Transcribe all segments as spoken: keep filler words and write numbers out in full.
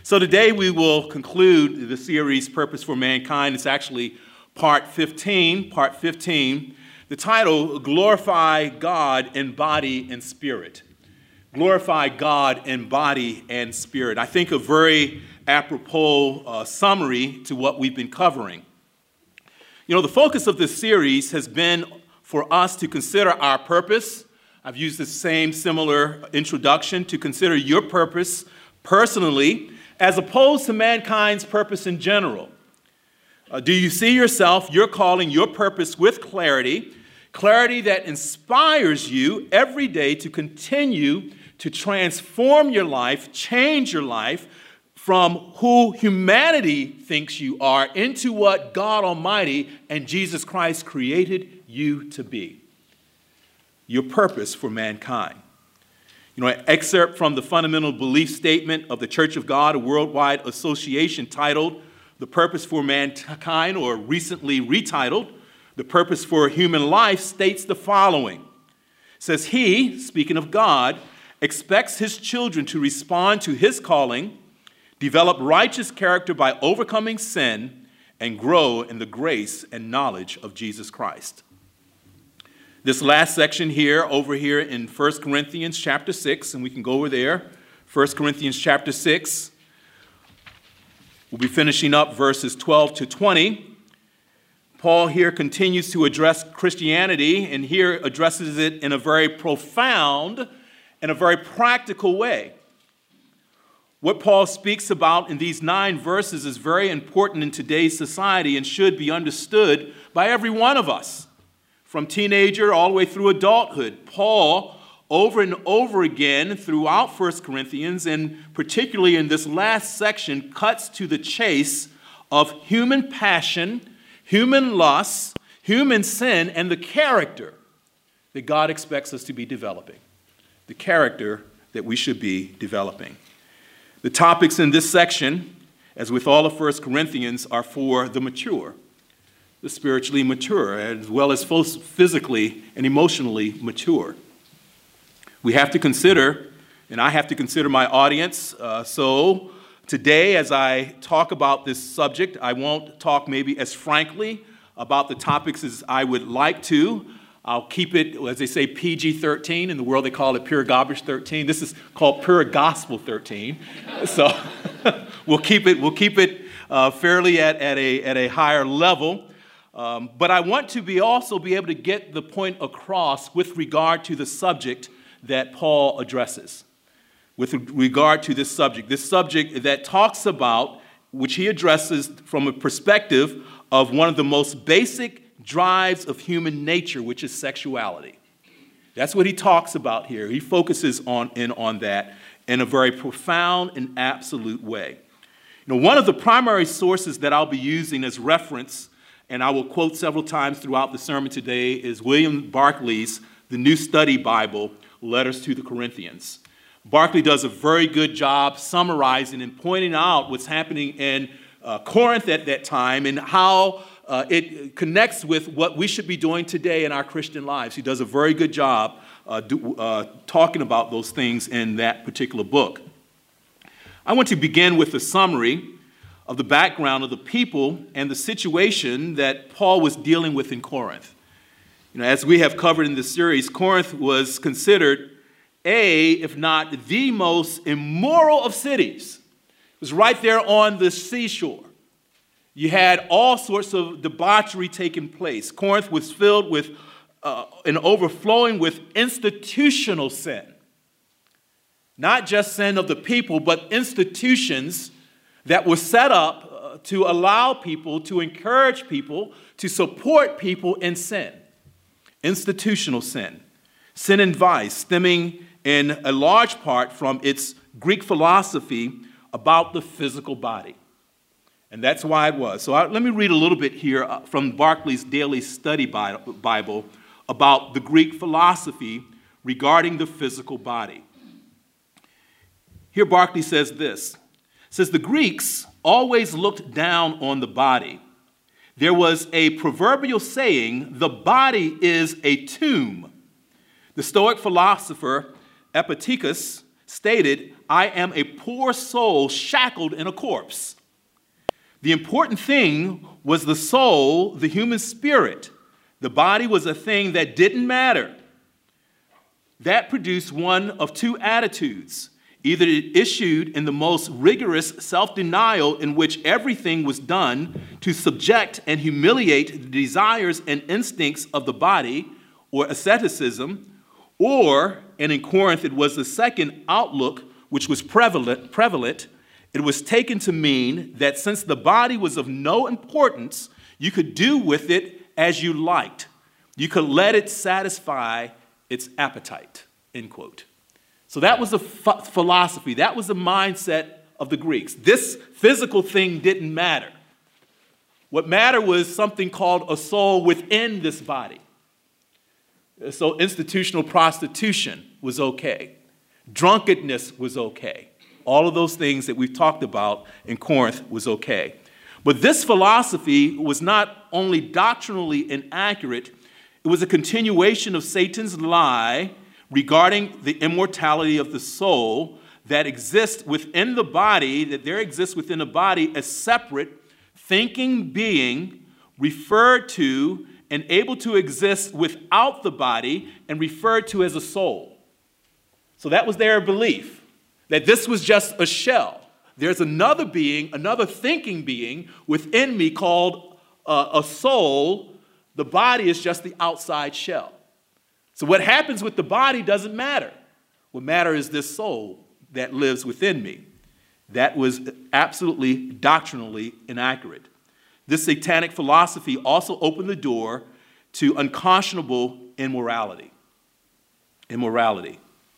So today we will conclude the series, Purpose for Mankind. It's actually part fifteen, part fifteen. The title, Glorify God in Body and Spirit. Glorify God in Body and Spirit. I think a very apropos uh, summary to what we've been covering. You know, the focus of this series has been for us to consider our purpose. I've used the same similar introduction to consider your purpose personally, as opposed to mankind's purpose in general. Uh, do you see yourself, your calling, your purpose with clarity, clarity that inspires you every day to continue to transform your life, change your life from who humanity thinks you are into what God Almighty and Jesus Christ created you to be? Your purpose for mankind. You know, an excerpt from the fundamental belief statement of the Church of God, a worldwide association titled The Purpose for Mankind, or recently retitled The Purpose for Human Life, states the following. It says, He, speaking of God, expects his children to respond to his calling, develop righteous character by overcoming sin, and grow in the grace and knowledge of Jesus Christ. This last section here, over here in First Corinthians chapter six, and we can go over there, First Corinthians chapter six. We'll be finishing up verses twelve to twenty. Paul here continues to address Christianity, and here addresses it in a very profound and a very practical way. What Paul speaks about in these nine verses is very important in today's society and should be understood by every one of us. From teenager all the way through adulthood, Paul, over and over again throughout First Corinthians, and particularly in this last section, cuts to the chase of human passion, human lust, human sin, and the character that God expects us to be developing. The character that we should be developing. The topics in this section, as with all of First Corinthians, are for the mature, the spiritually mature, as well as physically and emotionally mature. We have to consider, and I have to consider my audience. Uh, so today, as I talk about this subject, I won't talk maybe as frankly about the topics as I would like to. I'll keep it, as they say, P G thirteen. In the world, they call it pure garbage thirteen. This is called pure gospel thirteen. So we'll keep it, we'll keep it uh, fairly at, at, a, at a higher level. Um, but I want to be also be able to get the point across with regard to the subject that Paul addresses. With regard to this subject, this subject that talks about, which he addresses from a perspective of one of the most basic drives of human nature, which is sexuality. That's what he talks about here. He focuses on in on that in a very profound and absolute way. You know, one of the primary sources that I'll be using as reference, and I will quote several times throughout the sermon today, is William Barclay's The New Study Bible, Letters to the Corinthians. Barclay does a very good job summarizing and pointing out what's happening in uh, Corinth at that time and how uh, it connects with what we should be doing today in our Christian lives. He does a very good job uh, do, uh, talking about those things in that particular book. I want to begin with a summary of the background of the people and the situation that Paul was dealing with in Corinth. You know, as we have covered in this series, Corinth was considered a, if not the most immoral of cities. It was right there on the seashore. You had all sorts of debauchery taking place. Corinth was filled with uh, and overflowing with institutional sin. Not just sin of the people, but institutions that was set up uh, to allow people, to encourage people, to support people in sin. Institutional sin. Sin and vice, stemming in a large part from its Greek philosophy about the physical body. And that's why it was. So I, let me read a little bit here from Barclay's Daily Study Bible about the Greek philosophy regarding the physical body. Here Barclay says this. Says the Greeks always looked down on the body. There was a proverbial saying, the body is a tomb. The Stoic philosopher Epictetus stated, I am a poor soul shackled in a corpse. The important thing was the soul, the human spirit. The body was a thing that didn't matter. That produced one of two attitudes. Either it issued in the most rigorous self-denial in which everything was done to subject and humiliate the desires and instincts of the body, or asceticism, or, and in Corinth it was the second outlook which was prevalent, prevalent, it was taken to mean that since the body was of no importance, you could do with it as you liked. You could let it satisfy its appetite, end quote. So that was the ph- philosophy. That was the mindset of the Greeks. This physical thing didn't matter. What mattered was something called a soul within this body. So institutional prostitution was okay. Drunkenness was okay. All of those things that we've talked about in Corinth was okay. But this philosophy was not only doctrinally inaccurate, it was a continuation of Satan's lie regarding the immortality of the soul that exists within the body, that there exists within the body a separate thinking being referred to and able to exist without the body and referred to as a soul. So that was their belief, that this was just a shell. There's another being, another thinking being within me called uh, a soul. The body is just the outside shell. So what happens with the body doesn't matter. What matters is this soul that lives within me. That was absolutely doctrinally inaccurate. This satanic philosophy also opened the door to unconscionable immorality. Immorality.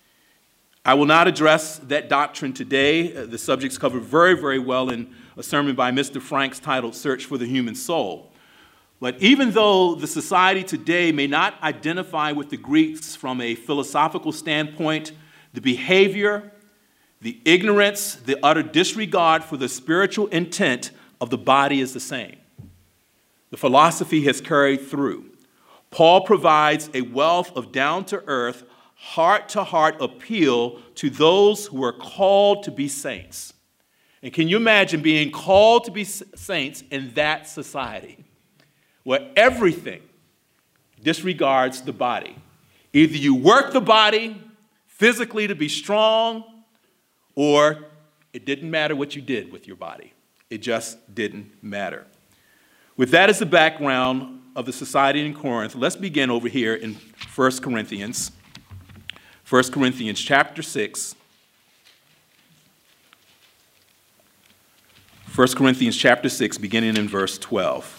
I will not address that doctrine today. The subject's covered very, very well in a sermon by Mister Franks titled Search for the Human Soul. But even though the society today may not identify with the Greeks from a philosophical standpoint, the behavior, the ignorance, the utter disregard for the spiritual intent of the body is the same. The philosophy has carried through. Paul provides a wealth of down-to-earth, heart-to-heart appeal to those who are called to be saints. And can you imagine being called to be saints in that society where everything disregards the body? Either you work the body physically to be strong, or it didn't matter what you did with your body. It just didn't matter. With that as the background of the society in Corinth, let's begin over here in First Corinthians. First Corinthians chapter six. First Corinthians chapter six, beginning in verse twelve.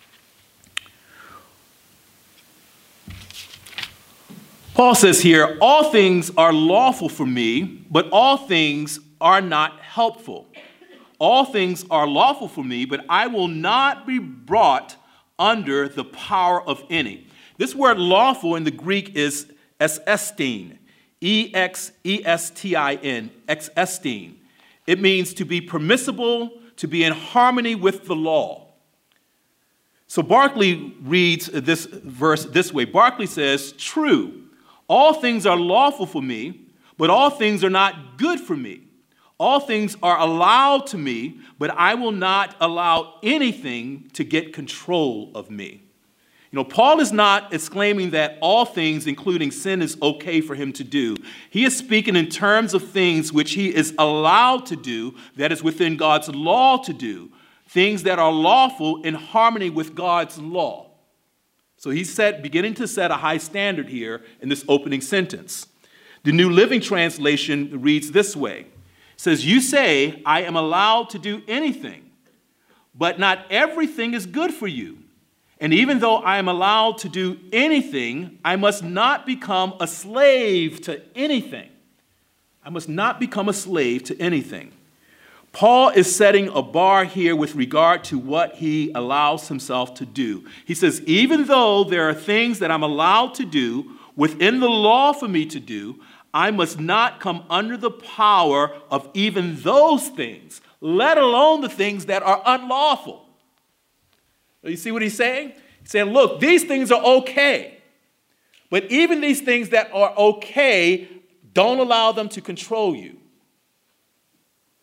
Paul says here, all things are lawful for me, but all things are not helpful. All things are lawful for me, but I will not be brought under the power of any. This word lawful in the Greek is estin, E X E S T I N, estin. It means to be permissible, to be in harmony with the law. So Barclay reads this verse this way. Barclay says, true, all things are lawful for me, but all things are not good for me. All things are allowed to me, but I will not allow anything to get control of me. You know, Paul is not exclaiming that all things, including sin, is okay for him to do. He is speaking in terms of things which he is allowed to do, that is within God's law to do, things that are lawful in harmony with God's law. So he's set, beginning to set a high standard here in this opening sentence. The New Living Translation reads this way. It says, you say, I am allowed to do anything, but not everything is good for you. And even though I am allowed to do anything, I must not become a slave to anything. I must not become a slave to anything. Paul is setting a bar here with regard to what he allows himself to do. He says, even though there are things that I'm allowed to do within the law for me to do, I must not come under the power of even those things, let alone the things that are unlawful. You see what he's saying? He's saying, look, these things are okay. But even these things that are okay, don't allow them to control you.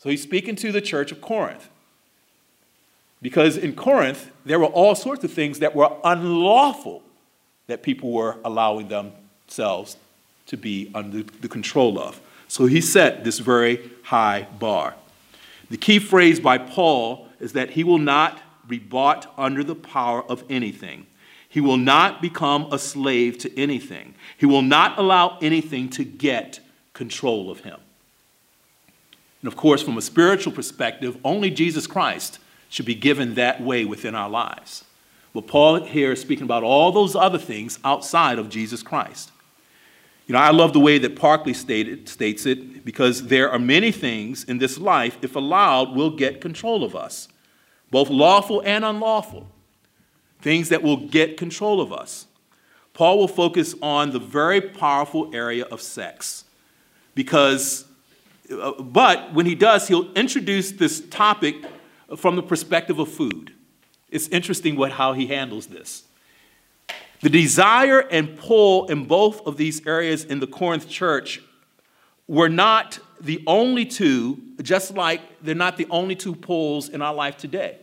So he's speaking to the church of Corinth. Because in Corinth, there were all sorts of things that were unlawful that people were allowing themselves to be under the control of. So he set this very high bar. The key phrase by Paul is that he will not be brought under the power of anything. He will not become a slave to anything. He will not allow anything to get control of him. And of course, from a spiritual perspective, only Jesus Christ should be given that way within our lives. But Paul here is speaking about all those other things outside of Jesus Christ. You know, I love the way that Parkley stated, states it, because there are many things in this life, if allowed, will get control of us, both lawful and unlawful, things that will get control of us. Paul will focus on the very powerful area of sex, because, uh, but when he does, he'll introduce this topic from the perspective of food. It's interesting what, how he handles this. The desire and pull in both of these areas in the Corinth church were not the only two, just like they're not the only two pulls in our life today.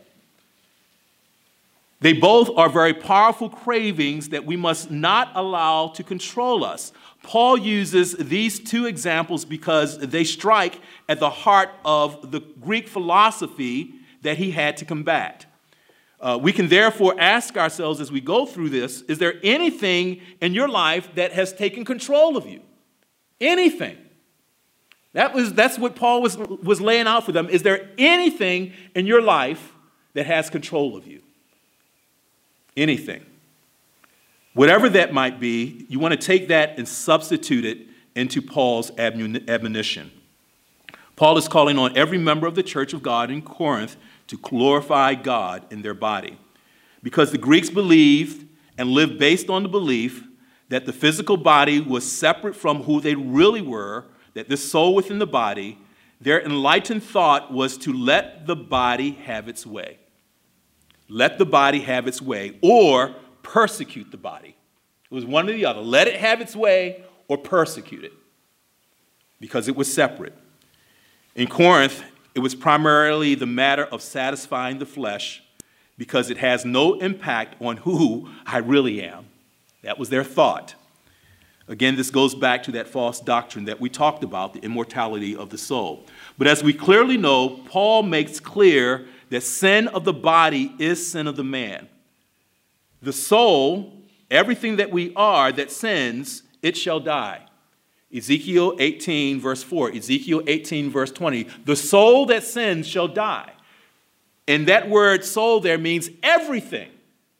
They both are very powerful cravings that we must not allow to control us. Paul uses these two examples because they strike at the heart of the Greek philosophy that he had to combat. Uh, we can therefore ask ourselves as we go through this, is there anything in your life that has taken control of you? Anything. That was, that's what Paul was, was laying out for them. Is there anything in your life that has control of you? Anything. Whatever that might be, you want to take that and substitute it into Paul's admonition. Paul is calling on every member of the church of God in Corinth to glorify God in their body. Because the Greeks believed and lived based on the belief that the physical body was separate from who they really were, that this soul within the body, their enlightened thought was to let the body have its way. Let the body have its way, or persecute the body. It was one or the other. Let it have its way or persecute it, because it was separate. In Corinth, it was primarily the matter of satisfying the flesh because it has no impact on who I really am. That was their thought. Again, this goes back to that false doctrine that we talked about, the immortality of the soul. But as we clearly know, Paul makes clear that sin of the body is sin of the man. The soul, everything that we are that sins, it shall die. Ezekiel eighteen, verse four, Ezekiel eighteen, verse twenty, the soul that sins shall die. And that word soul there means everything.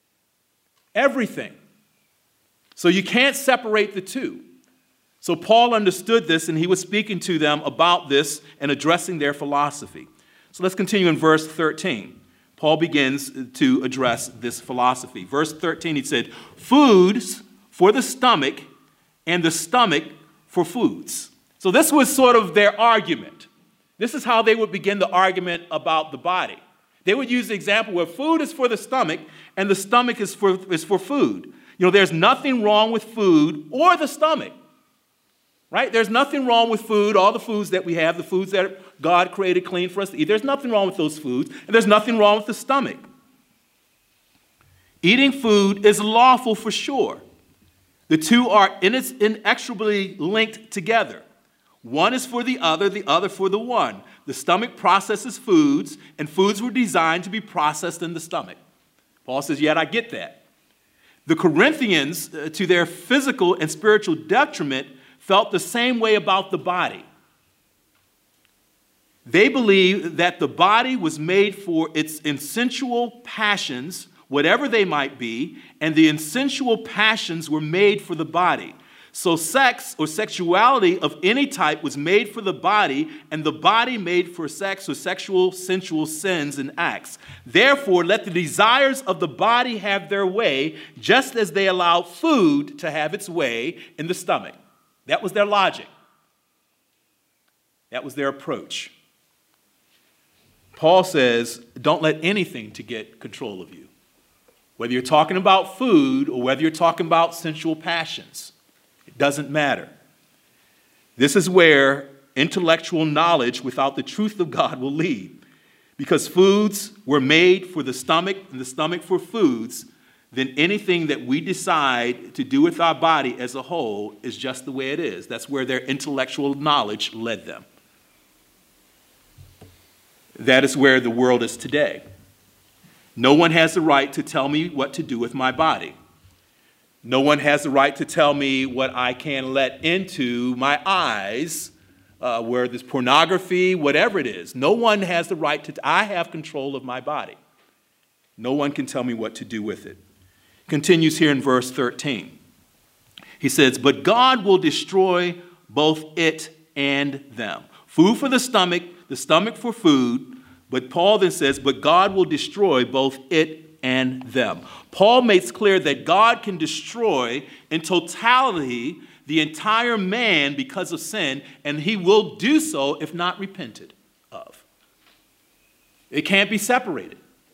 Everything. So you can't separate the two. So Paul understood this, and he was speaking to them about this and addressing their philosophy. So let's continue in verse thirteen. Paul begins to address this philosophy. Verse thirteen, he said, foods for the stomach and the stomach for foods. So this was sort of their argument. This is how they would begin the argument about the body. They would use the example where food is for the stomach and the stomach is for, is for food. You know, there's nothing wrong with food or the stomach, right? There's nothing wrong with food, all the foods that we have, the foods that God created clean for us to eat. There's nothing wrong with those foods, and there's nothing wrong with the stomach. Eating food is lawful for sure. The two are inextricably linked together. One is for the other, the other for the one. The stomach processes foods, and foods were designed to be processed in the stomach. Paul says, yet I get that. The Corinthians, uh, to their physical and spiritual detriment, felt the same way about the body. They believed that the body was made for its sensual passions, whatever they might be, and the sensual passions were made for the body. So sex or sexuality of any type was made for the body, and the body made for sex or sexual, sensual sins and acts. Therefore, let the desires of the body have their way, just as they allow food to have its way in the stomach. That was their logic. That was their approach. Paul says, don't let anything to get control of you. Whether you're talking about food or whether you're talking about sensual passions, it doesn't matter. This is where intellectual knowledge without the truth of God will lead. Because foods were made for the stomach and the stomach for foods, then anything that we decide to do with our body as a whole is just the way it is. That's where their intellectual knowledge led them. That is where the world is today. No one has the right to tell me what to do with my body. No one has the right to tell me what I can let into my eyes, uh, where there's pornography, whatever it is. No one has the right to, I have control of my body. No one can tell me what to do with it. Continues here in verse thirteen. He says, but God will destroy both it and them. Food for the stomach, the stomach for food. But Paul then says, but God will destroy both it and them. Paul makes clear that God can destroy in totality the entire man because of sin, and he will do so if not repented of. It can't be separated.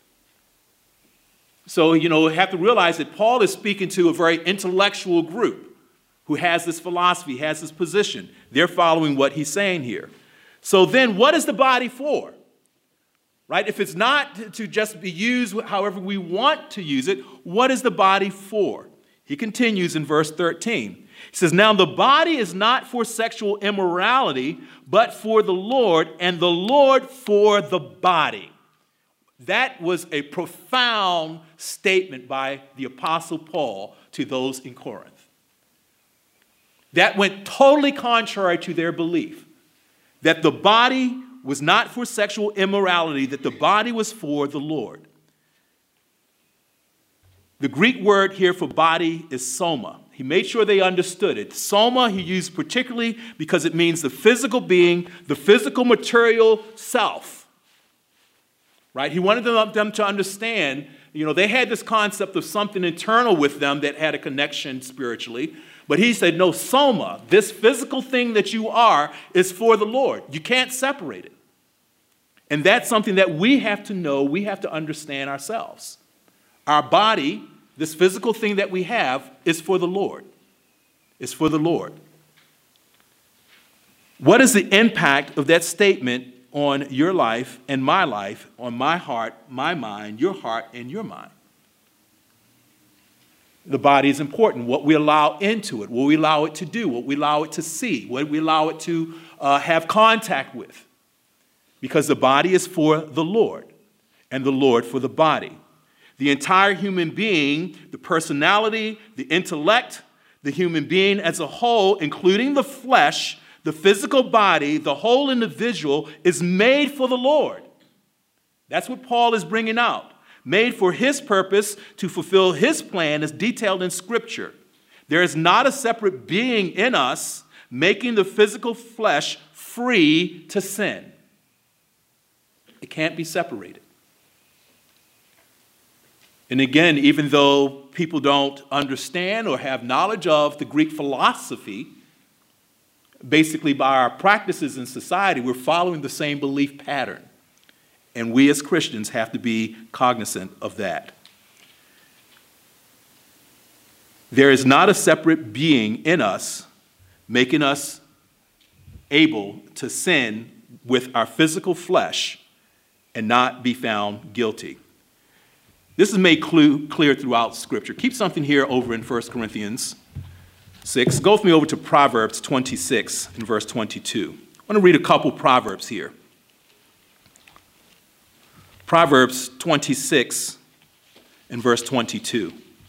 So, you know, we have to realize that Paul is speaking to a very intellectual group who has this philosophy, has this position. They're following what he's saying here. So then what is the body for? Right? If it's not to just be used however we want to use it, what is the body for? He continues in verse thirteen. He says, now the body is not for sexual immorality, but for the Lord, and the Lord for the body. That was a profound statement by the Apostle Paul to those in Corinth. That went totally contrary to their belief, that the body was not for sexual immorality, that the body was for the Lord. The Greek word here for body is soma. He made sure they understood it. Soma he used particularly because it means the physical being, the physical material self. Right? He wanted them, them to understand, you know, they had this concept of something internal with them that had a connection spiritually. But he said, no, soma, this physical thing that you are, is for the Lord. You can't separate it. And that's something that we have to know, we have to understand ourselves. Our body, this physical thing that we have, is for the Lord. It's for the Lord. What is the impact of that statement on your life and my life, on my heart, my mind, your heart, and your mind? The body is important. What we allow into it, what we allow it to do, what we allow it to see, what we allow it to uh, have contact with. Because the body is for the Lord, and the Lord for the body. The entire human being, the personality, the intellect, the human being as a whole, including the flesh, the physical body, the whole individual is made for the Lord. That's what Paul is bringing out. Made for his purpose to fulfill his plan as detailed in Scripture. There is not a separate being in us making the physical flesh free to sin. It can't be separated. And again, even though people don't understand or have knowledge of the Greek philosophy, basically by our practices in society, we're following the same belief pattern. And we as Christians have to be cognizant of that. There is not a separate being in us making us able to sin with our physical flesh and not be found guilty. This is made clear throughout Scripture. Keep something here over in First Corinthians six. Go with me over to Proverbs twenty-six and verse twenty-two. I want to read a couple Proverbs here. Proverbs twenty-six and verse twenty-two.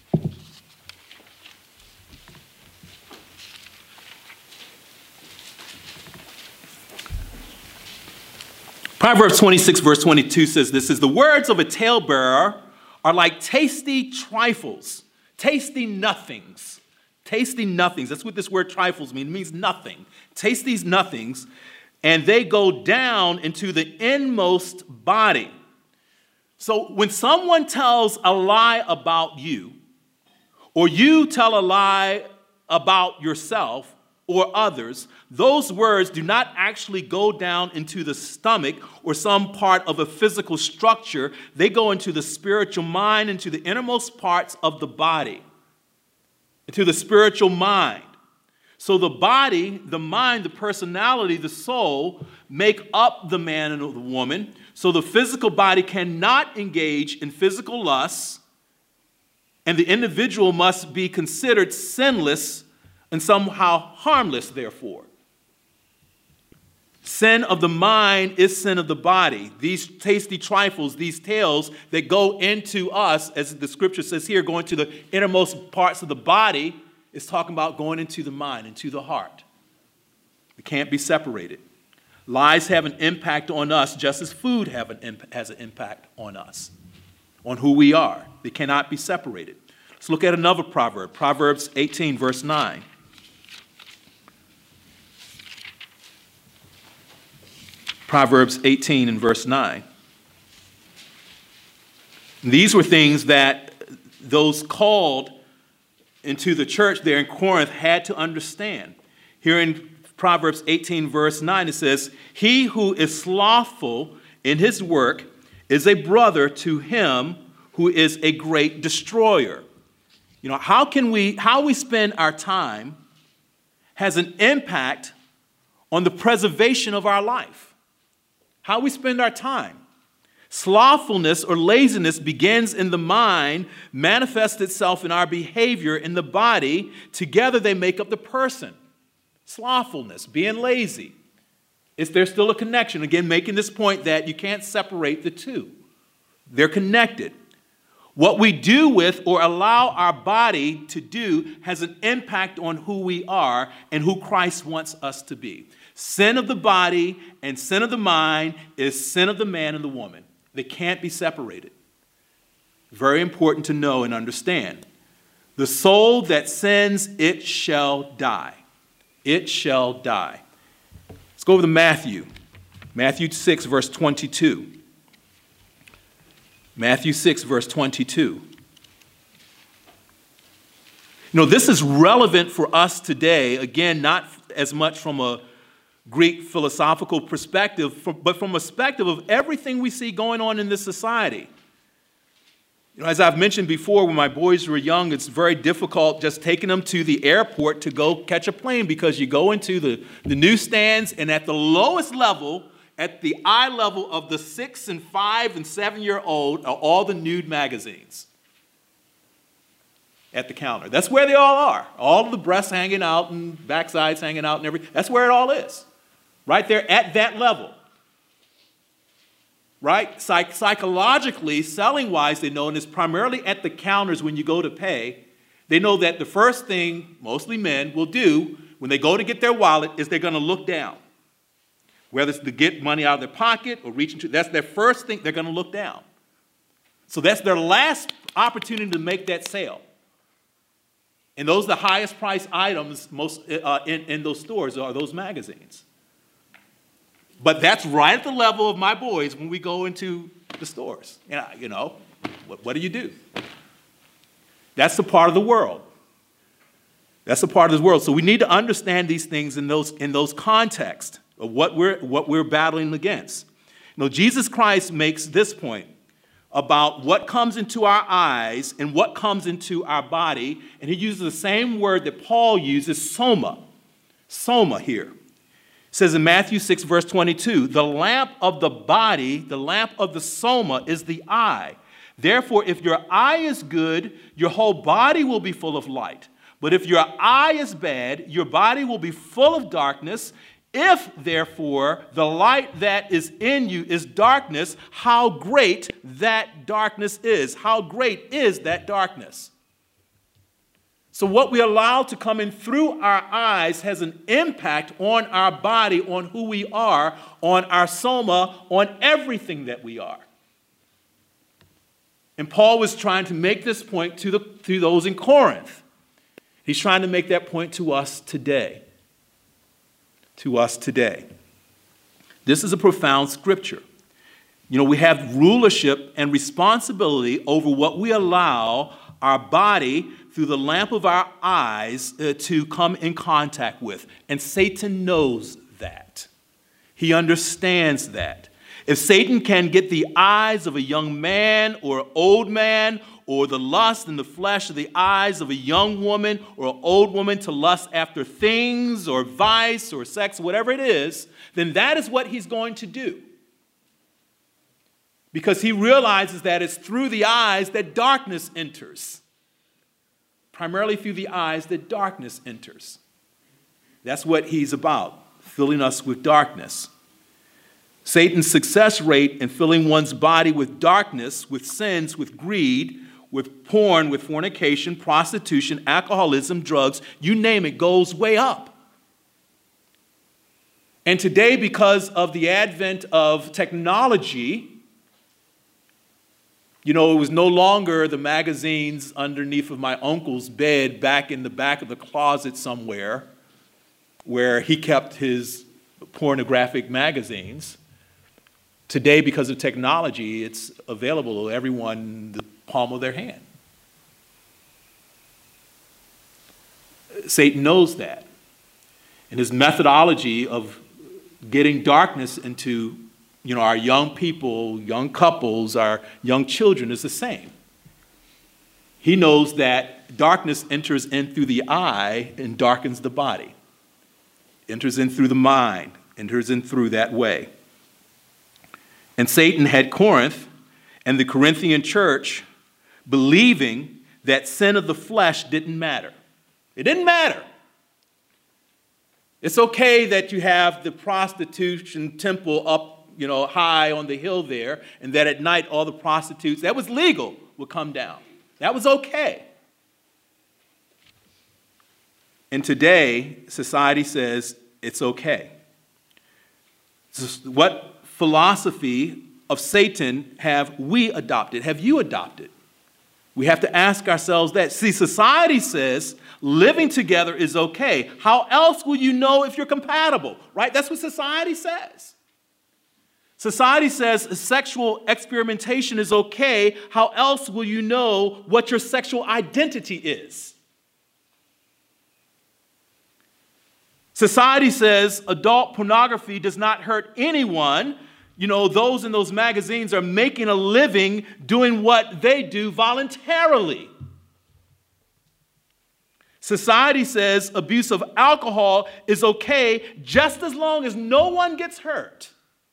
Proverbs twenty-six verse twenty-two says this, is the words of a talebearer are like tasty trifles, tasty nothings. Tasty nothings. That's what this word trifles means. It means nothing. Tasty nothings. And they go down into the inmost body. So when someone tells a lie about you, or you tell a lie about yourself or others, those words do not actually go down into the stomach or some part of a physical structure. They go into the spiritual mind, into the innermost parts of the body, into the spiritual mind. So the body, the mind, the personality, the soul make up the man and the woman. So the physical body cannot engage in physical lusts, and the individual must be considered sinless and somehow harmless, therefore. Sin of the mind is sin of the body. These tasty trifles, these tales that go into us, as the scripture says here, going to the innermost parts of the body, is talking about going into the mind, into the heart. It can't be separated. Lies have an impact on us just as food have an imp- has an impact on us, on who we are. They cannot be separated. Let's look at another proverb, Proverbs eighteen, verse nine. Proverbs eighteen and verse nine. And these were things that those called into the church there in Corinth had to understand. Here in Proverbs eighteen, verse nine, it says, "He who is slothful in his work is a brother to him who is a great destroyer." You know, how can we, how we spend our time has an impact on the preservation of our life. How we spend our time. Slothfulness or laziness begins in the mind, manifests itself in our behavior in the body. Together they make up the person. Slothfulness, being lazy. Is there still a connection? Again, making this point that you can't separate the two. They're connected. What we do with or allow our body to do has an impact on who we are and who Christ wants us to be. Sin of the body and sin of the mind is sin of the man and the woman. They can't be separated. Very important to know and understand. The soul that sins, it shall die. It shall die. Let's go over to Matthew. Matthew six, verse twenty-two. Matthew six, verse twenty-two. You know, this is relevant for us today, again, not as much from a Greek philosophical perspective, but from a perspective of everything we see going on in this society. You know, as I've mentioned before, when my boys were young, it's very difficult just taking them to the airport to go catch a plane because you go into the, the newsstands, and at the lowest level, at the eye level of the six and five and seven-year-old are all the nude magazines at the counter. That's where they all are. All of the breasts hanging out and backsides hanging out and everything. That's where it all is. Right there at that level. Right? Psych- psychologically, selling-wise, they know, and it's primarily at the counters when you go to pay, they know that the first thing, mostly men, will do when they go to get their wallet is they're going to look down. Whether it's to get money out of their pocket or reach into, that's their first thing, they're going to look down. So that's their last opportunity to make that sale. And those are the highest priced items most uh, in, in those stores are those magazines. But that's right at the level of my boys when we go into the stores. You know, you know what, what do you do? That's the part of the world. That's the part of the world. So we need to understand these things in those, in those contexts of what we're, what we're battling against. You know, Jesus Christ makes this point about what comes into our eyes and what comes into our body, and he uses the same word that Paul uses, soma. Soma here. It says in Matthew six, verse twenty-two, the lamp of the body, the lamp of the soma is the eye. Therefore, if your eye is good, your whole body will be full of light. But if your eye is bad, your body will be full of darkness. If, therefore, the light that is in you is darkness, how great that darkness is. How great is that darkness? So what we allow to come in through our eyes has an impact on our body, on who we are, on our soma, on everything that we are. And Paul was trying to make this point to, the, to those in Corinth. He's trying to make that point to us today. To us today. This is a profound scripture. You know, we have rulership and responsibility over what we allow our body through the lamp of our eyes uh, to come in contact with. And Satan knows that. He understands that. If Satan can get the eyes of a young man or an old man, or the lust in the flesh of the eyes of a young woman or an old woman to lust after things or vice or sex, whatever it is, then that is what he's going to do. Because he realizes that it's through the eyes that darkness enters. Primarily through the eyes that darkness enters. That's what he's about, filling us with darkness. Satan's success rate in filling one's body with darkness, with sins, with greed, with porn, with fornication, prostitution, alcoholism, drugs, you name it, goes way up. And today, because of the advent of technology, you know, it was no longer the magazines underneath of my uncle's bed back in the back of the closet somewhere where he kept his pornographic magazines. Today, because of technology, it's available to everyone in the palm of their hand. Satan knows that. And his methodology of getting darkness into, you know, our young people, young couples, our young children is the same. He knows that darkness enters in through the eye and darkens the body. Enters in through the mind, enters in through that way. And Satan had Corinth and the Corinthian church believing that sin of the flesh didn't matter. It didn't matter. It's okay that you have the prostitution temple up, you know, high on the hill there, and that at night all the prostitutes, that was legal, would come down. That was okay. And today, society says it's okay. What philosophy of Satan have we adopted? Have you adopted? We have to ask ourselves that. See, society says living together is okay. How else will you know if you're compatible, right? That's what society says. Society says sexual experimentation is okay. How else will you know what your sexual identity is? Society says adult pornography does not hurt anyone. You know, those in those magazines are making a living doing what they do voluntarily. Society says abuse of alcohol is okay just as long as no one gets hurt.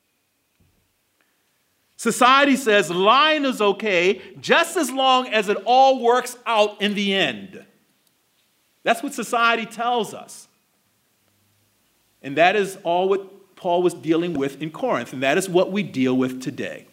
Society says lying is okay just as long as it all works out in the end. That's what society tells us. And that is all what Paul was dealing with in Corinth, and that is what we deal with today.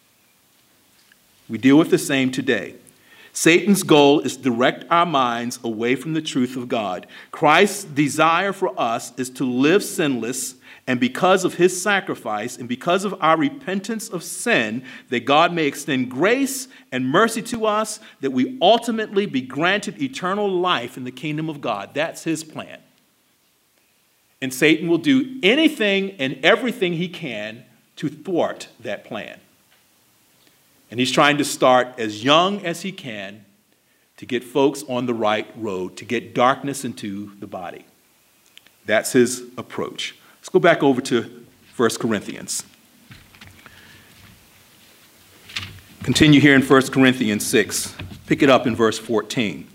We deal with the same today. Satan's goal is to direct our minds away from the truth of God. Christ's desire for us is to live sinless, and because of his sacrifice and because of our repentance of sin, that God may extend grace and mercy to us, that we ultimately be granted eternal life in the kingdom of God. That's his plan. And Satan will do anything and everything he can to thwart that plan. And he's trying to start as young as he can to get folks on the right road, to get darkness into the body. That's his approach. Let's go back over to First Corinthians. Continue here in First Corinthians six. Pick it up in verse fourteen.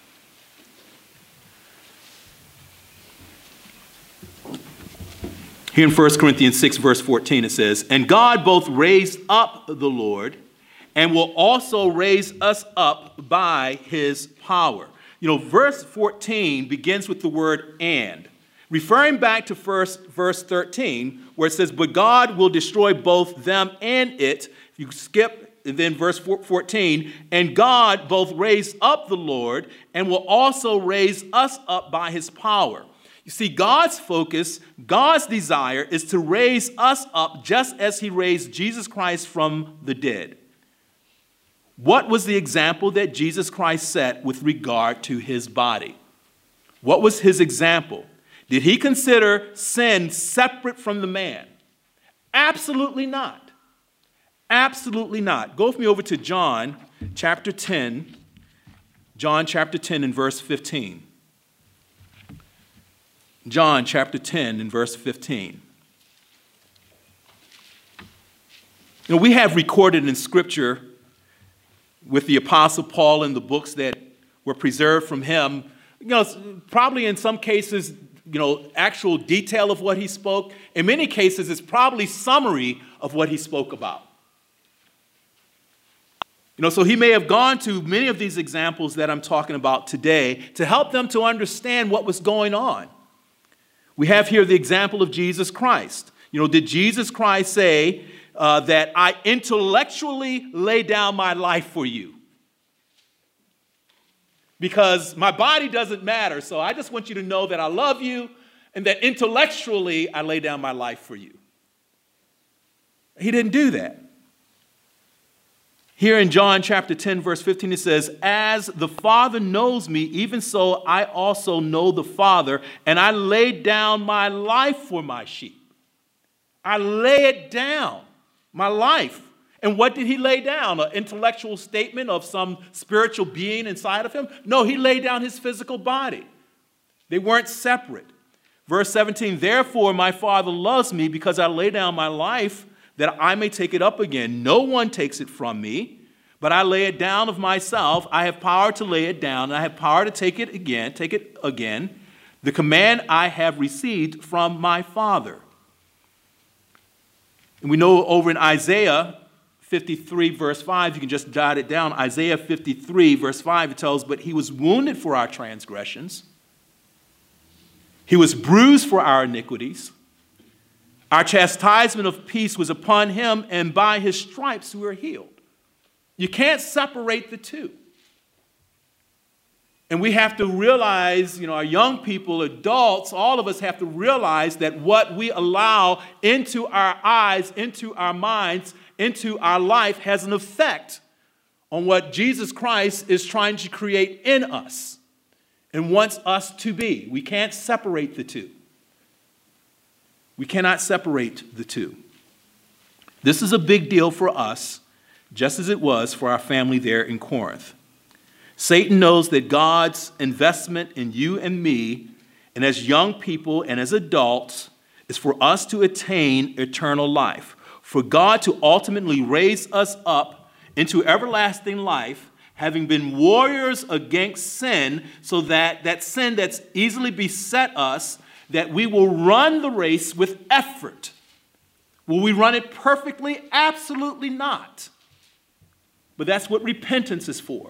Here in First Corinthians six, verse fourteen, it says, "And God both raised up the Lord and will also raise us up by his power." You know, verse fourteen begins with the word "and," referring back to first verse thirteen, where it says, "But God will destroy both them and it." If you skip, and then verse fourteen, "And God both raised up the Lord and will also raise us up by his power." You see, God's focus, God's desire is to raise us up just as he raised Jesus Christ from the dead. What was the example that Jesus Christ set with regard to his body? What was his example? Did he consider sin separate from the man? Absolutely not. Absolutely not. Go with me over to John chapter ten. John chapter ten and verse fifteen. John chapter ten and verse fifteen. You know, we have recorded in Scripture with the Apostle Paul in the books that were preserved from him, you know, probably in some cases, you know, actual detail of what he spoke. In many cases, it's probably summary of what he spoke about. You know, so he may have gone to many of these examples that I'm talking about today to help them to understand what was going on. We have here the example of Jesus Christ. You know, did Jesus Christ say uh, that I intellectually lay down my life for you? Because my body doesn't matter, so I just want you to know that I love you and that intellectually I lay down my life for you. He didn't do that. Here in John chapter ten, verse fifteen, it says, as the Father knows me, even so I also know the Father, and I lay down my life for my sheep. I lay it down, my life. And what did he lay down? An intellectual statement of some spiritual being inside of him? No, he laid down his physical body. They weren't separate. Verse seventeen, therefore my Father loves me because I lay down my life that I may take it up again. No one takes it from me, but I lay it down of myself. I have power to lay it down, and I have power to take it again, take it again. The command I have received from my Father. And we know over in Isaiah fifty-three, verse five, you can just jot it down. Isaiah fifty-three, verse five, it tells, but he was wounded for our transgressions. He was bruised for our iniquities. Our chastisement of peace was upon him, and by his stripes we are healed. You can't separate the two. And we have to realize, you know, our young people, adults, all of us have to realize that what we allow into our eyes, into our minds, into our life has an effect on what Jesus Christ is trying to create in us and wants us to be. We can't separate the two. We cannot separate the two. This is a big deal for us, just as it was for our family there in Corinth. Satan knows that God's investment in you and me, and as young people and as adults, is for us to attain eternal life, for God to ultimately raise us up into everlasting life, having been warriors against sin, so that that sin that's easily beset us, that we will run the race with effort. Will we run it perfectly? Absolutely not. But that's what repentance is for.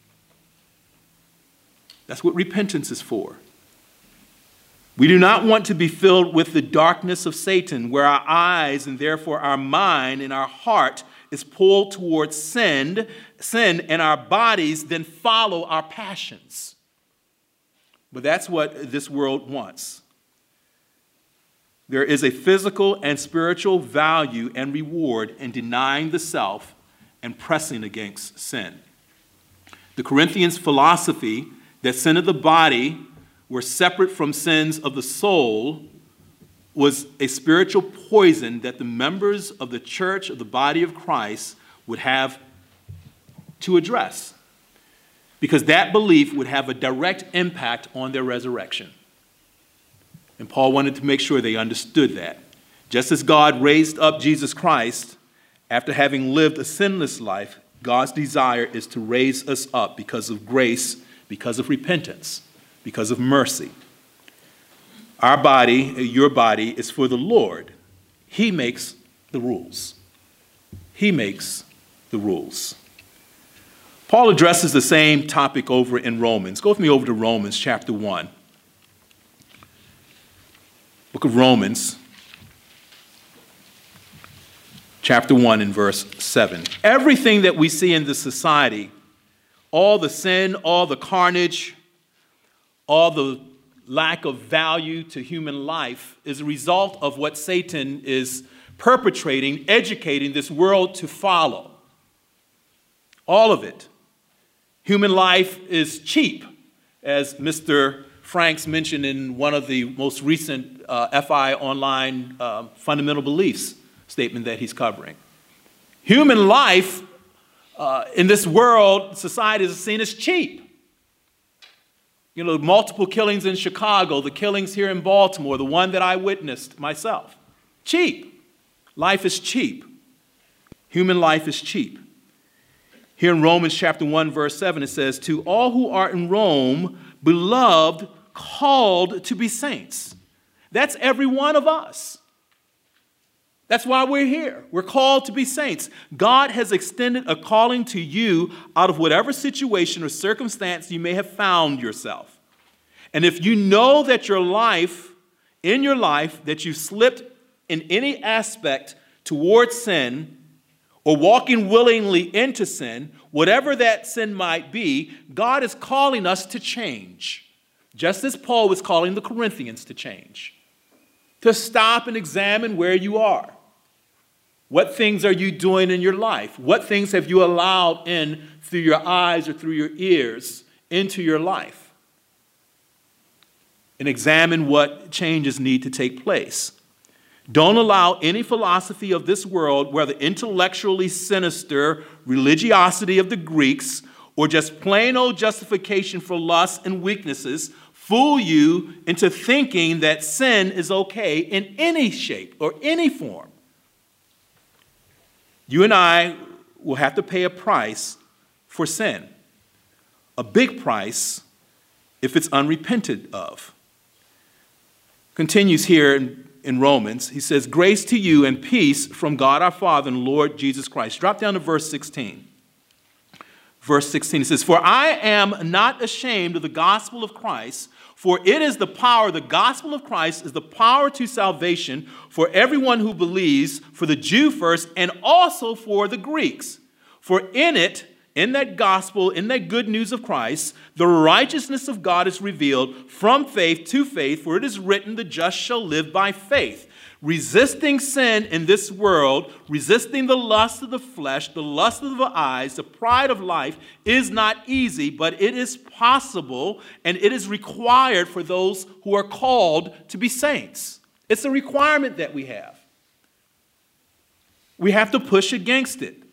That's what repentance is for. We do not want to be filled with the darkness of Satan, where our eyes and therefore our mind and our heart is pulled towards sin, sin, and our bodies then follow our passions. But that's what this world wants. There is a physical and spiritual value and reward in denying the self and pressing against sin. The Corinthians' philosophy that sin of the body were separate from sins of the soul was a spiritual poison that the members of the church of the body of Christ would have to address, because that belief would have a direct impact on their resurrection. And Paul wanted to make sure they understood that. Just as God raised up Jesus Christ after having lived a sinless life, God's desire is to raise us up because of grace, because of repentance, because of mercy. Our body, your body, is for the Lord. He makes the rules. He makes the rules. Paul addresses the same topic over in Romans. Go with me over to Romans chapter one. Book of Romans, chapter one and verse seven. Everything that we see in this society, all the sin, all the carnage, all the lack of value to human life is a result of what Satan is perpetrating, educating this world to follow. All of it. Human life is cheap, as Mister Franks mentioned in one of the most recent uh, F I online uh, fundamental beliefs statement that he's covering. Human life uh, in this world, society is seen as cheap. You know, multiple killings in Chicago, the killings here in Baltimore, the one that I witnessed myself. Cheap. Life is cheap. Human life is cheap. Here in Romans chapter one, verse seven, it says, to all who are in Rome, beloved, called to be saints. That's every one of us. That's why we're here. We're called to be saints. God has extended a calling to you out of whatever situation or circumstance you may have found yourself. And if you know that your life, in your life, that you slipped in any aspect towards sin or walking willingly into sin, whatever that sin might be, God is calling us to change. Just as Paul was calling the Corinthians to change. To stop and examine where you are. What things are you doing in your life? What things have you allowed in through your eyes or through your ears into your life? And examine what changes need to take place. Don't allow any philosophy of this world, whether intellectually sinister religiosity of the Greeks or just plain old justification for lusts and weaknesses, fool you into thinking that sin is okay in any shape or any form. You and I will have to pay a price for sin, a big price if it's unrepented of. Continues here in, in Romans. He says, grace to you and peace from God our Father and Lord Jesus Christ. Drop down to verse sixteen. Verse sixteen, it says, for I am not ashamed of the gospel of Christ, for it is the power, the gospel of Christ is the power to salvation for everyone who believes, for the Jew first, and also for the Greeks. For in it, in that gospel, in that good news of Christ, the righteousness of God is revealed from faith to faith, for it is written, the just shall live by faith. Resisting sin in this world, resisting the lust of the flesh, the lust of the eyes, the pride of life is not easy, but it is possible and it is required for those who are called to be saints. It's a requirement that we have. We have to push against it.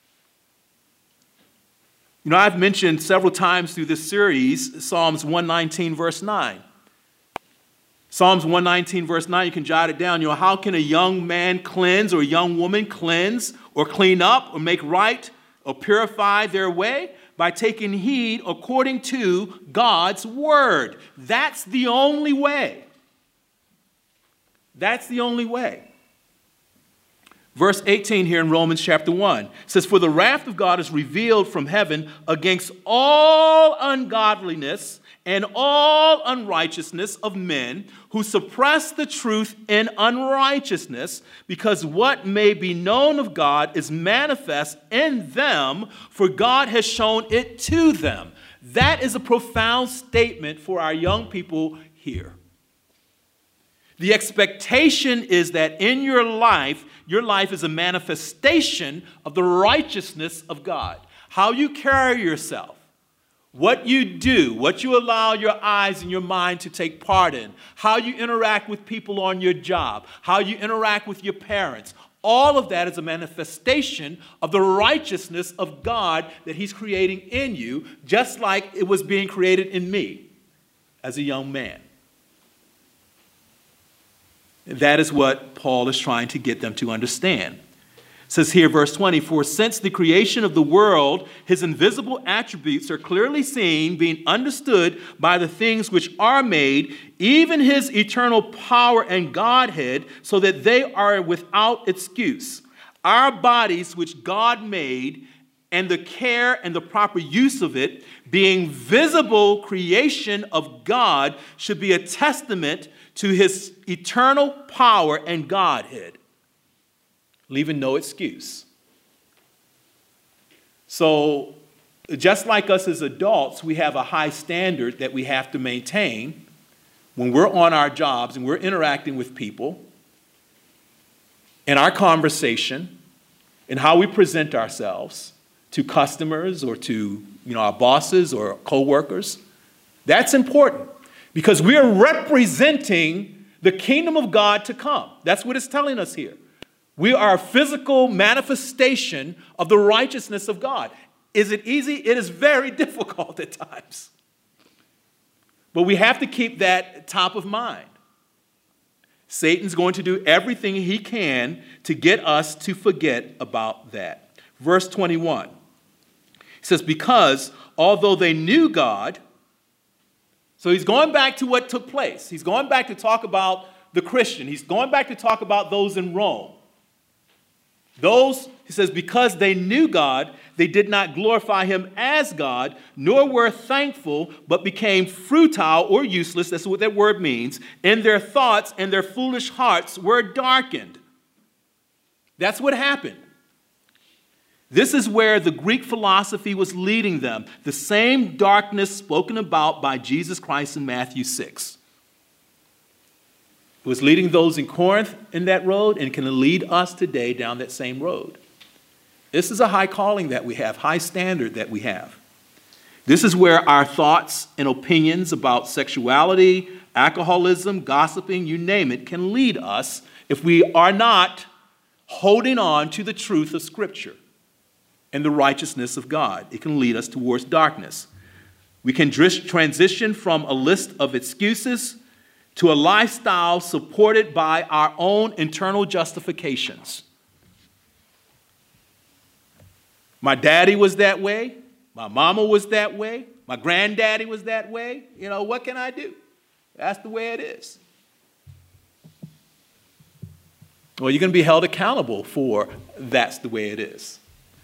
You know, I've mentioned several times through this series, Psalms one nineteen, verse nine. Psalms one nineteen, verse nine, you can jot it down. You know, how can a young man cleanse or a young woman cleanse or clean up or make right or purify their way? By taking heed according to God's word. That's the only way. That's the only way. Verse eighteen here in Romans chapter one says, for the wrath of God is revealed from heaven against all ungodliness and all unrighteousness of men who suppress the truth in unrighteousness, because what may be known of God is manifest in them, for God has shown it to them. That is a profound statement for our young people here. The expectation is that in your life, your life is a manifestation of the righteousness of God. How you carry yourself, what you do, what you allow your eyes and your mind to take part in, how you interact with people on your job, how you interact with your parents, all of that is a manifestation of the righteousness of God that he's creating in you, just like it was being created in me as a young man. That is what Paul is trying to get them to understand. It says here, verse twenty, for since the creation of the world, his invisible attributes are clearly seen, being understood by the things which are made, even his eternal power and Godhead, so that they are without excuse. Our bodies, which God made, and the care and the proper use of it, being visible creation of God, should be a testament to his eternal power and Godhead, leaving no excuse. So, just like us as adults, we have a high standard that we have to maintain when we're on our jobs and we're interacting with people, in our conversation, in how we present ourselves to customers or to, you know, our bosses or co-workers. That's important. Because we are representing the kingdom of God to come. That's what it's telling us here. We are a physical manifestation of the righteousness of God. Is it easy? It is very difficult at times. But we have to keep that top of mind. Satan's going to do everything he can to get us to forget about that. Verse twenty-one. He says, because although they knew God, so he's going back to what took place. He's going back to talk about the Christian. He's going back to talk about those in Rome. Those, he says, because they knew God, they did not glorify him as God, nor were thankful, but became futile or useless. That's what that word means. And their thoughts and their foolish hearts were darkened. That's what happened. This is where the Greek philosophy was leading them. The same darkness spoken about by Jesus Christ in Matthew six. It was leading those in Corinth in that road and can lead us today down that same road. This is a high calling that we have, high standard that we have. This is where our thoughts and opinions about sexuality, alcoholism, gossiping, you name it, can lead us if we are not holding on to the truth of Scripture and the righteousness of God. It can lead us towards darkness. We can transition from a list of excuses to a lifestyle supported by our own internal justifications. My daddy was that way. My mama was that way. My granddaddy was that way. You know, what can I do? That's the way it is. Well, you're going to be held accountable for that's the way it is.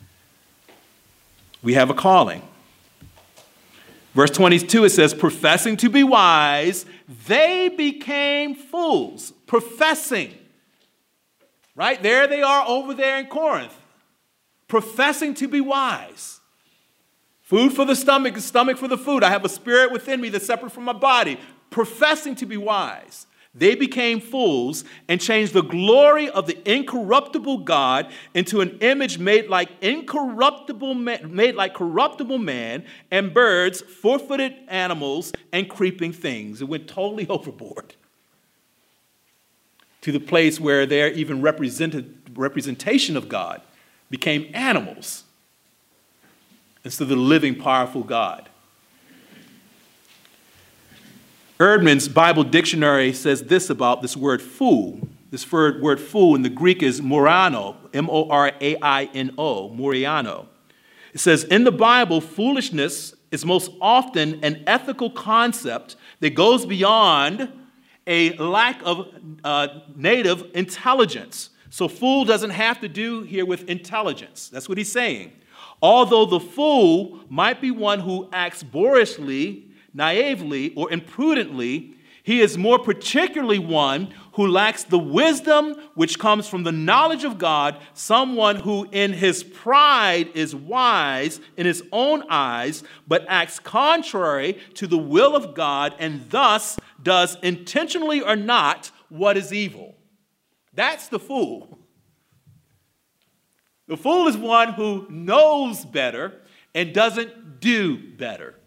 We have a calling. Verse twenty-two, it says, professing to be wise, they became fools. Professing. Right? There they are over there in Corinth. Professing to be wise. Food for the stomach, stomach for the food. I have a spirit within me that's separate from my body. Professing to be wise. They became fools and changed the glory of the incorruptible God into an image made like incorruptible, man, made like corruptible man and birds, four-footed animals, and creeping things. It went totally overboard to the place where their even represented representation of God became animals instead of the living, powerful God. Erdman's Bible Dictionary says this about this word fool. This word fool in the Greek is moriano, M O R A I N O, moriano. It says, in the Bible, foolishness is most often an ethical concept that goes beyond a lack of uh, native intelligence. So fool doesn't have to do here with intelligence. That's what he's saying. Although the fool might be one who acts boorishly, naively, or imprudently, he is more particularly one who lacks the wisdom which comes from the knowledge of God, someone who in his pride is wise in his own eyes, but acts contrary to the will of God, and thus does intentionally or not what is evil. That's the fool. The fool is one who knows better and doesn't do better.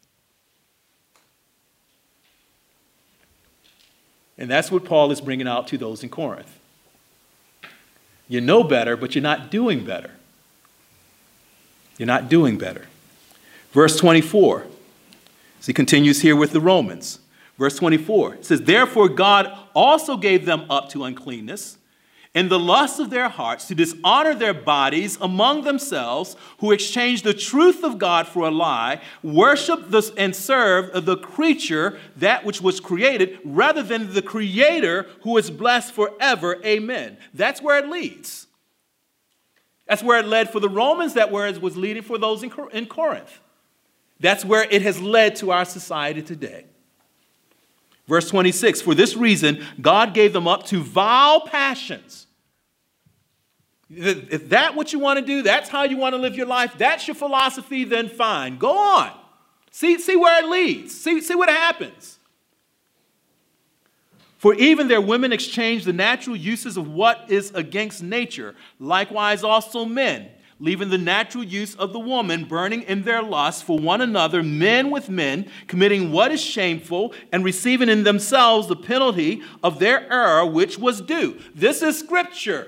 And that's what Paul is bringing out to those in Corinth. You know better, but you're not doing better. You're not doing better. Verse twenty-four, as he continues here with the Romans. Verse twenty-four, it says, therefore God also gave them up to uncleanness in the lust of their hearts to dishonor their bodies among themselves, who exchanged the truth of God for a lie, worship this and serve the creature, that which was created, rather than the Creator, who is blessed forever. Amen. That's where it leads. That's where it led for the Romans. That's where it was leading for those in Corinth. That's where it has led to our society today. Verse twenty-six, for this reason, God gave them up to vile passions. If that's what you want to do, that's how you want to live your life, that's your philosophy, then fine. Go on. See, see where it leads. See, see what happens. For even their women exchange the natural uses of what is against nature. Likewise also men, leaving the natural use of the woman, burning in their lust for one another, men with men, committing what is shameful, and receiving in themselves the penalty of their error which was due. This is Scripture.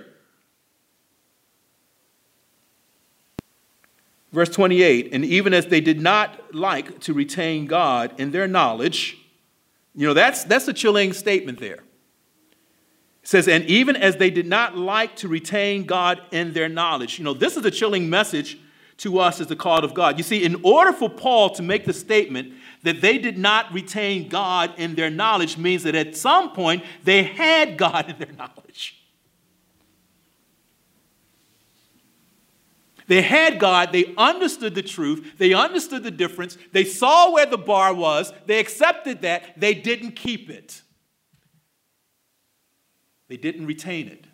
Verse twenty-eight, and even as they did not like to retain God in their knowledge, you know, that's, that's a chilling statement there. It says, and even as they did not like to retain God in their knowledge. You know, this is a chilling message to us as the called of God. You see, in order for Paul to make the statement that they did not retain God in their knowledge means that at some point they had God in their knowledge. They had God, they understood the truth, they understood the difference, they saw where the bar was, they accepted that, they didn't keep it. They didn't retain it.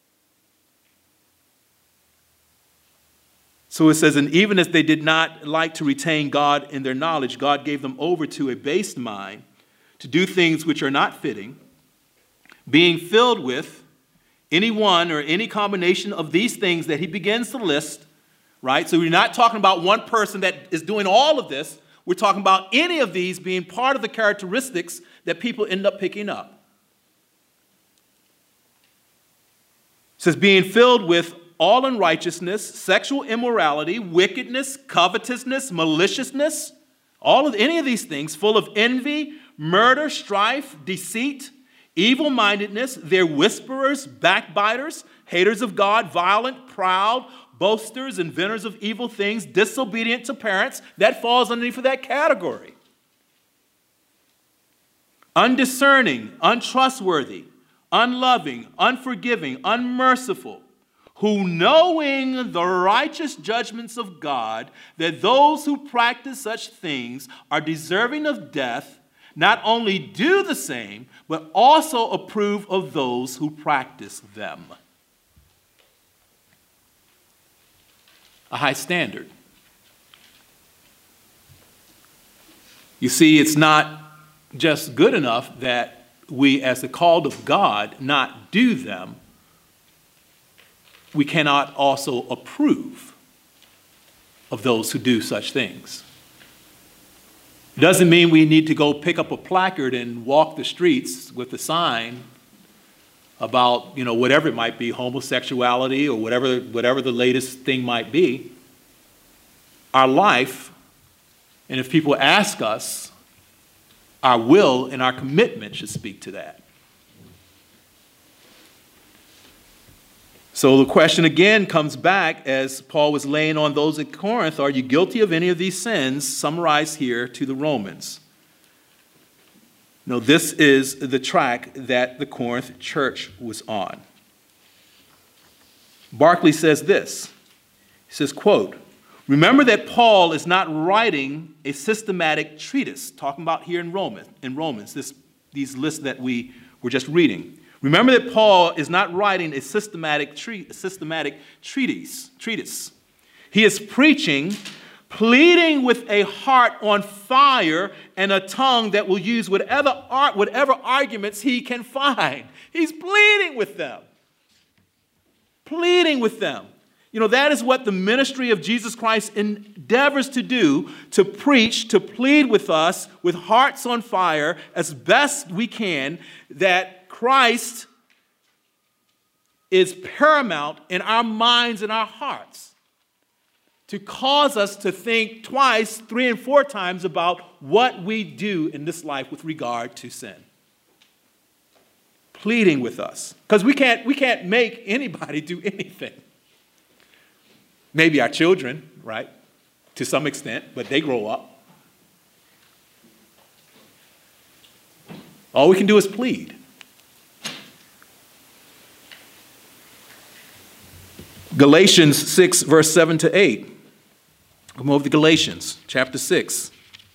So it says, and even as they did not like to retain God in their knowledge, God gave them over to a base mind to do things which are not fitting, being filled with any one or any combination of these things that he begins to list, right? So we're not talking about one person that is doing all of this. We're talking about any of these being part of the characteristics that people end up picking up. It says, being filled with all unrighteousness, sexual immorality, wickedness, covetousness, maliciousness, all of any of these things, full of envy, murder, strife, deceit, evil-mindedness. They're whisperers, backbiters, haters of God, violent, proud, boasters, inventors of evil things, disobedient to parents. That falls underneath of that category. Undiscerning, untrustworthy, unloving, unforgiving, unmerciful, who knowing the righteous judgments of God, that those who practice such things are deserving of death, not only do the same, but also approve of those who practice them. A high standard. You see, it's not just good enough that we, as the called of God, not do them. We cannot also approve of those who do such things. It doesn't mean we need to go pick up a placard and walk the streets with a sign about, you know, whatever it might be, homosexuality or whatever, whatever the latest thing might be. Our life, and if people ask us, our will and our commitment should speak to that. So the question again comes back as Paul was laying on those at Corinth, are you guilty of any of these sins? Summarized here to the Romans. No, this is the track that the Corinth church was on. Barclay says this. He says, quote, remember that Paul is not writing a systematic treatise, talking about here in Romans, in Romans, this, these lists that we were just reading. Remember that Paul is not writing a systematic, tre- systematic treatise, treatise. He is preaching, pleading with a heart on fire and a tongue that will use whatever, art, whatever arguments he can find. He's pleading with them. Pleading with them. You know, that is what the ministry of Jesus Christ endeavors to do, to preach, to plead with us with hearts on fire as best we can, that Christ is paramount in our minds and our hearts, to cause us to think twice, three, and four times about what we do in this life with regard to sin. Pleading with us. Because we can't, we can't make anybody do anything. Maybe our children, right? To some extent, but they grow up. All we can do is plead. Galatians six, verse seven to eight. Come over to Galatians chapter six.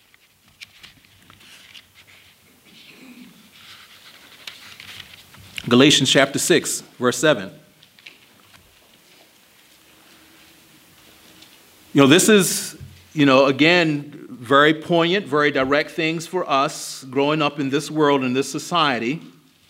Galatians chapter six, verse seven. You know, this is, you know, again, very poignant, very direct things for us growing up in this world, in this society.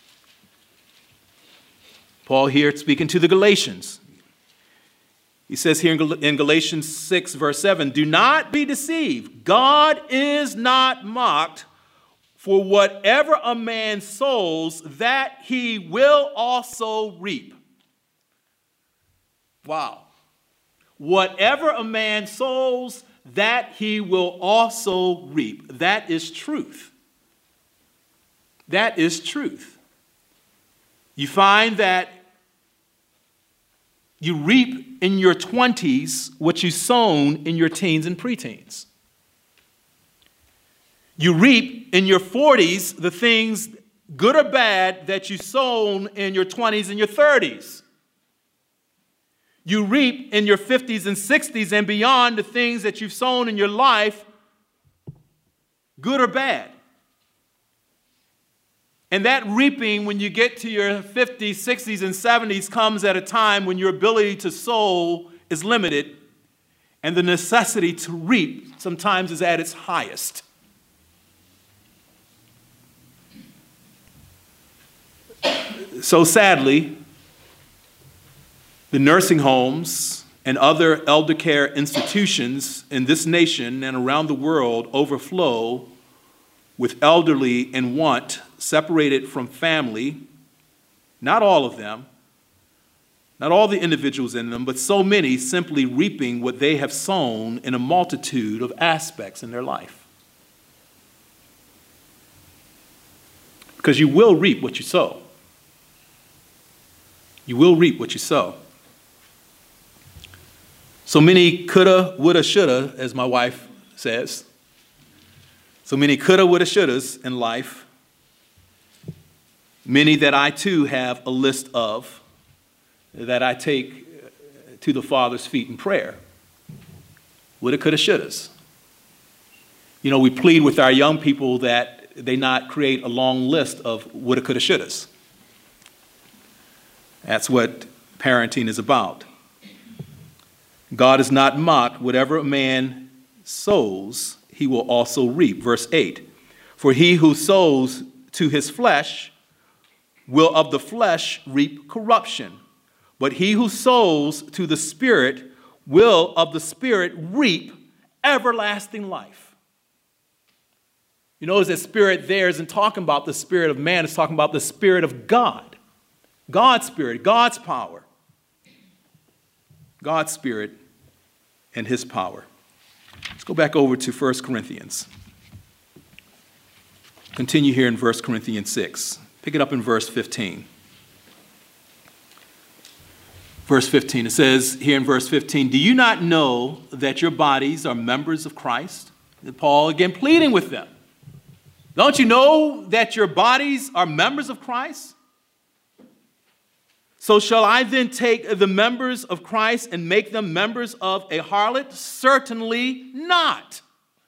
Paul here speaking to the Galatians. He says here in Galatians six, verse seven, do not be deceived. God is not mocked, for whatever a man sows, that he will also reap. Wow. Whatever a man sows, that he will also reap. That is truth. That is truth. You find that you reap in your twenties what you sown in your teens and preteens. You reap in your forties the things, good or bad, that you sown in your twenties and your thirties. You reap in your fifties and sixties and beyond the things that you've sown in your life, good or bad. And that reaping, when you get to your fifties, sixties, and seventies, comes at a time when your ability to sow is limited and the necessity to reap sometimes is at its highest. So sadly, the nursing homes and other elder care institutions in this nation and around the world overflow with elderly in want, separated from family. Not all of them, not all the individuals in them, but so many simply reaping what they have sown in a multitude of aspects in their life. Because you will reap what you sow. You will reap what you sow. So many coulda, woulda, shoulda, as my wife says. So many coulda, woulda, shouldas in life. Many that I too have a list of that I take to the Father's feet in prayer. Woulda, coulda, shouldas. You know, we plead with our young people that they not create a long list of woulda, coulda, shouldas. That's what parenting is about. God is not mocked. Whatever a man sows, he will also reap. Verse eight, for he who sows to his flesh will of the flesh reap corruption, but he who sows to the Spirit will of the Spirit reap everlasting life. You notice that spirit there isn't talking about the spirit of man, it's talking about the Spirit of God. God's Spirit, God's power. God's Spirit and his power. Let's go back over to First Corinthians. Continue here in First Corinthians six. Pick it up in verse fifteen. Verse fifteen, it says here in verse fifteen, do you not know that your bodies are members of Christ? And Paul again pleading with them. Don't you know that your bodies are members of Christ? So shall I then take the members of Christ and make them members of a harlot? Certainly not.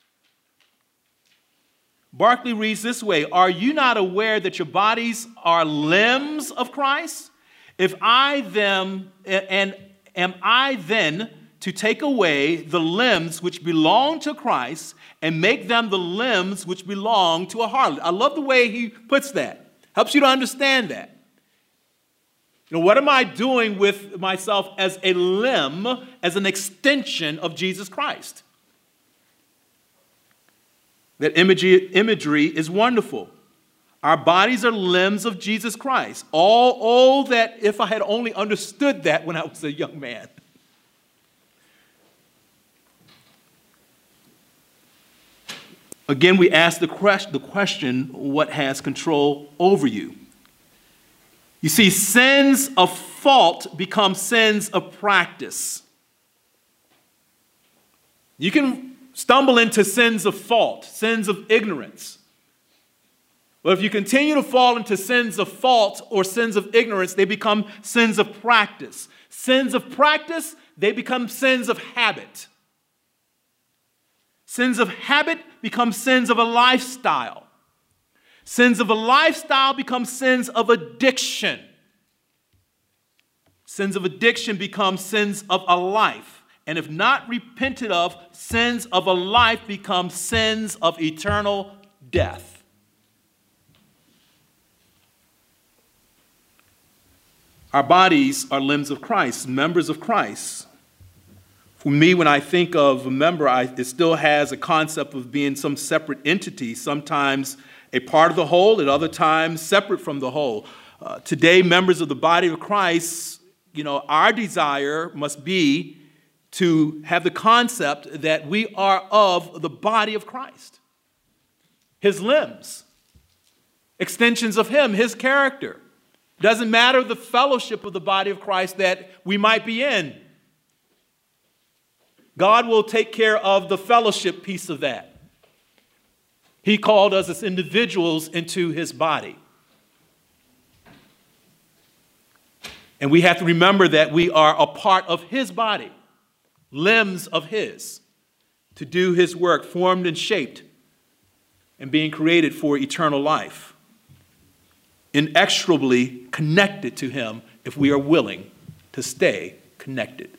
Barclay reads this way, are you not aware that your bodies are limbs of Christ? If I them, and am I then to take away the limbs which belong to Christ and make them the limbs which belong to a harlot? I love the way he puts that. Helps you to understand that. You know, what am I doing with myself as a limb, as an extension of Jesus Christ? That imagery, imagery is wonderful. Our bodies are limbs of Jesus Christ. All, all that, if I had only understood that when I was a young man. Again, we ask the question, what has control over you? You see, sins of fault become sins of practice. You can stumble into sins of fault, sins of ignorance. But if you continue to fall into sins of fault or sins of ignorance, they become sins of practice. Sins of practice, they become sins of habit. Sins of habit become sins of a lifestyle. Sins of a lifestyle become sins of addiction. Sins of addiction become sins of a life. And if not repented of, sins of a life become sins of eternal death. Our bodies are limbs of Christ, members of Christ. For me, when I think of a member, I, it still has a concept of being some separate entity, sometimes a part of the whole, at other times separate from the whole. Uh, today, members of the body of Christ, you know, our desire must be to have the concept that we are of the body of Christ, his limbs, extensions of him, his character. Doesn't matter the fellowship of the body of Christ that we might be in. God will take care of the fellowship piece of that. He called us as individuals into his body. And we have to remember that we are a part of his body, limbs of his, to do his work, formed and shaped and being created for eternal life, inexorably connected to him if we are willing to stay connected.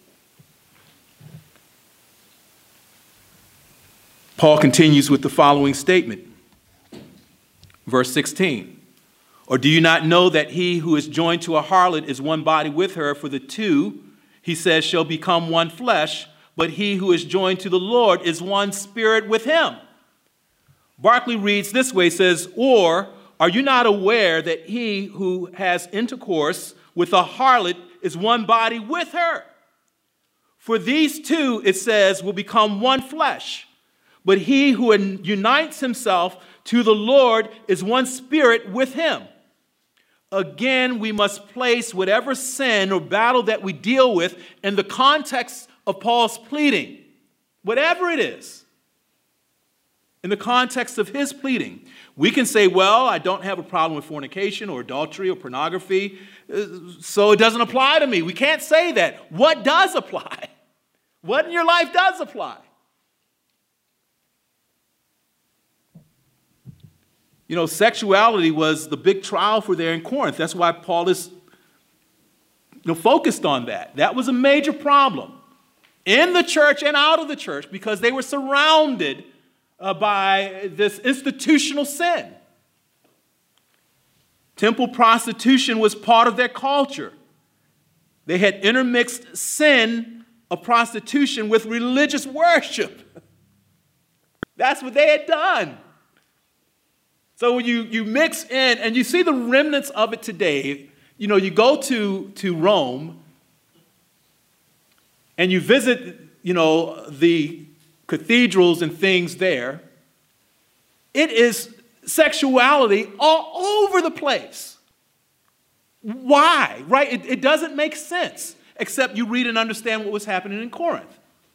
Paul continues with the following statement, verse sixteen. Or do you not know that he who is joined to a harlot is one body with her? For the two, he says, shall become one flesh, but he who is joined to the Lord is one spirit with him. Barclay reads this way, says, or are you not aware that he who has intercourse with a harlot is one body with her? For these two, it says, will become one flesh. But he who unites himself to the Lord is one spirit with him. Again, we must place whatever sin or battle that we deal with in the context of Paul's pleading, whatever it is, in the context of his pleading. We can say, well, I don't have a problem with fornication or adultery or pornography, so it doesn't apply to me. We can't say that. What does apply? What in your life does apply? You know, sexuality was the big trial for there in Corinth. That's why Paul is, you know, focused on that. That was a major problem in the church and out of the church because they were surrounded uh, by this institutional sin. Temple prostitution was part of their culture. They had intermixed sin of prostitution with religious worship. That's what they had done. So when you, you mix in, and you see the remnants of it today, you know, you go to, to Rome, and you visit, you know, the cathedrals and things there, it is sexuality all over the place. Why? Right? It, it doesn't make sense, except you read and understand what was happening in Corinth.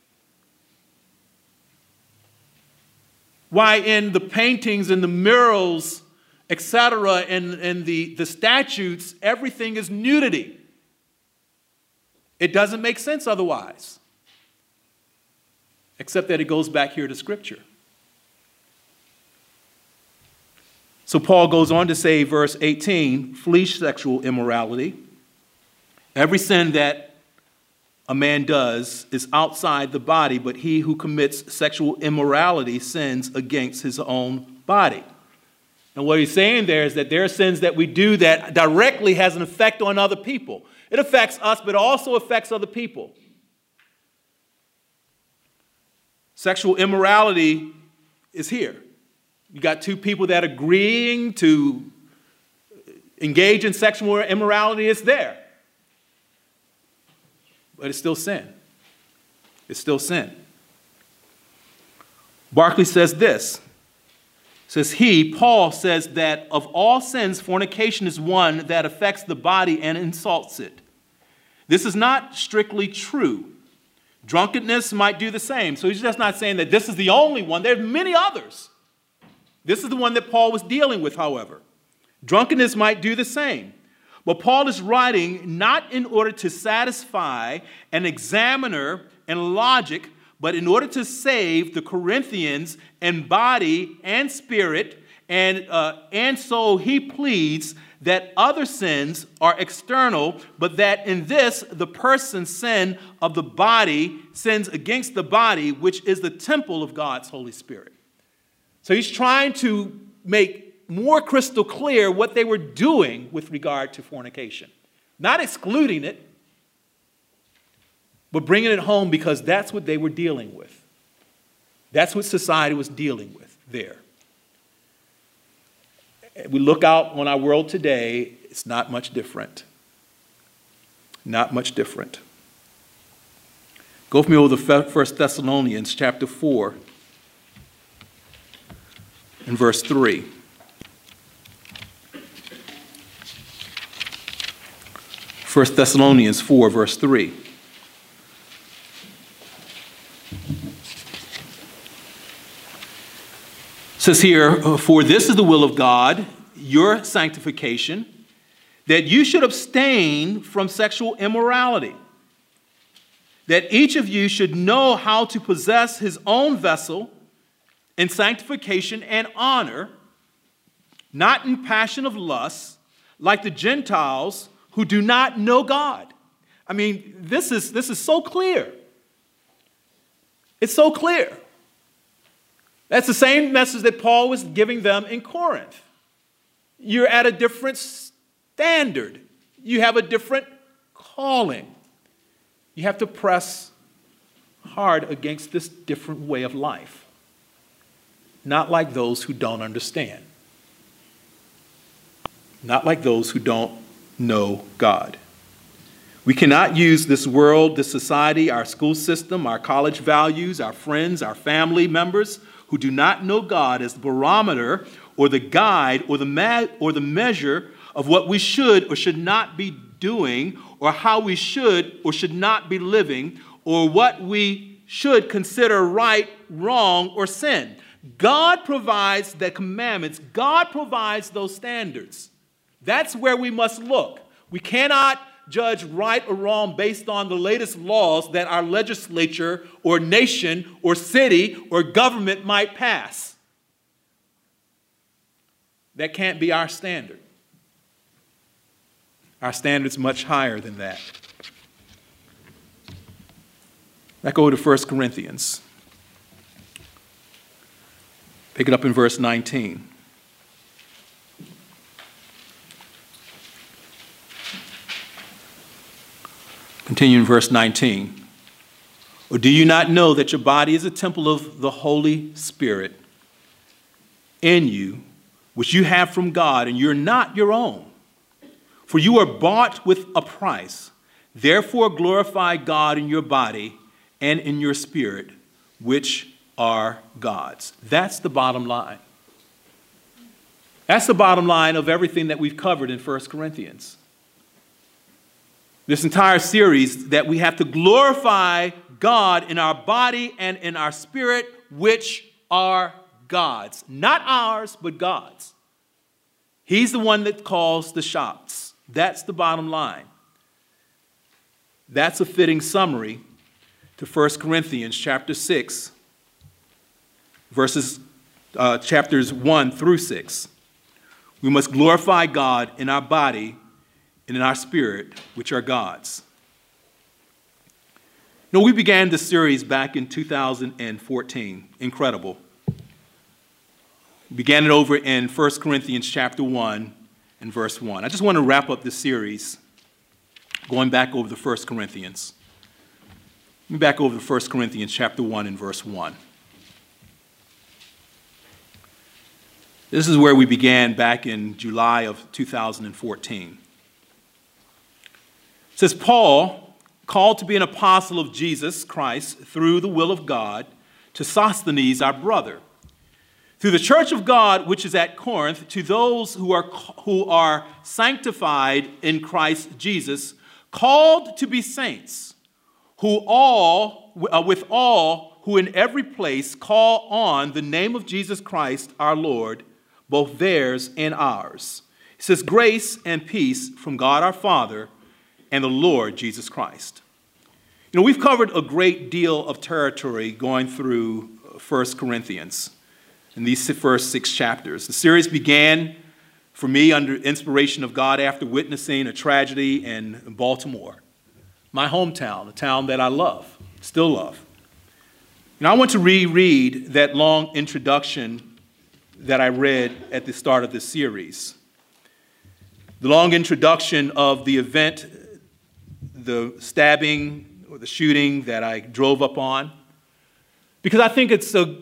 Why in the paintings and the murals, et cetera, and, and the, the statues, everything is nudity. It doesn't make sense otherwise, except that it goes back here to Scripture. So Paul goes on to say, verse eighteen, flee sexual immorality. Every sin that a man does is outside the body, but he who commits sexual immorality sins against his own body. And what he's saying there is that there are sins that we do that directly has an effect on other people. It affects us, but also affects other people. Sexual immorality is here. You got two people that are agreeing to engage in sexual immorality, it's there. But it's still sin. It's still sin. Barclay says this. Says he, Paul says that of all sins, fornication is one that affects the body and insults it. This is not strictly true. Drunkenness might do the same. So he's just not saying that this is the only one. There are many others. This is the one that Paul was dealing with, however. Drunkenness might do the same. But Paul is writing not in order to satisfy an examiner and logic, but in order to save the Corinthians in body and spirit. And, uh, and so he pleads that other sins are external, but that in this, the person's sin of the body sins against the body, which is the temple of God's Holy Spirit. So he's trying to make more crystal clear what they were doing with regard to fornication. Not excluding it, but bringing it home because that's what they were dealing with. That's what society was dealing with there. We look out on our world today, it's not much different. Not much different. Go with me over to First Thessalonians chapter four and verse three. First Thessalonians four, verse three. It says here, for this is the will of God, your sanctification, that you should abstain from sexual immorality, that each of you should know how to possess his own vessel in sanctification and honor, not in passion of lust, like the Gentiles who do not know God. I mean, this is, this is so clear. It's so clear. That's the same message that Paul was giving them in Corinth. You're at a different standard. You have a different calling. You have to press hard against this different way of life. Not like those who don't understand. Not like those who don't know God. We cannot use this world, this society, our school system, our college values, our friends, our family members who do not know God as the barometer or the guide or the, ma- or the measure of what we should or should not be doing, or how we should or should not be living, or what we should consider right, wrong, or sin. God provides the commandments. God provides those standards. That's where we must look. We cannot judge right or wrong based on the latest laws that our legislature or nation or city or government might pass. That can't be our standard. Our standard's much higher than that. Let's go to First Corinthians. Pick it up in verse nineteen. Continue in verse nineteen. Or do you not know that your body is a temple of the Holy Spirit in you, which you have from God, and you're not your own? For you are bought with a price. Therefore glorify God in your body and in your spirit, which are God's. That's the bottom line. That's the bottom line of everything that we've covered in First Corinthians. This entire series, that we have to glorify God in our body and in our spirit, which are God's. Not ours, but God's. He's the one that calls the shots. That's the bottom line. That's a fitting summary to First Corinthians chapter six, verses, uh, chapters one through six. We must glorify God in our body and in our spirit, which are God's. You know, we began this series back in two thousand fourteen. Incredible. We began it over in First Corinthians chapter one and verse one. I just want to wrap up this series going back over the First Corinthians. Let me back over to First Corinthians chapter one and verse one. This is where we began back in July of two thousand fourteen. It says, Paul, called to be an apostle of Jesus Christ through the will of God, to Sosthenes, our brother, through the church of God which is at Corinth, to those who are, who are sanctified in Christ Jesus, called to be saints, who all, uh, with all who in every place call on the name of Jesus Christ our Lord, both theirs and ours. It says, grace and peace from God our Father and the Lord Jesus Christ. You know, we've covered a great deal of territory going through First Corinthians in these first six chapters. The series began for me under inspiration of God after witnessing a tragedy in Baltimore, my hometown, a town that I love, still love. And I want to reread that long introduction that I read at the start of this series. The long introduction of the event, the stabbing or the shooting that I drove up on, because I think it's a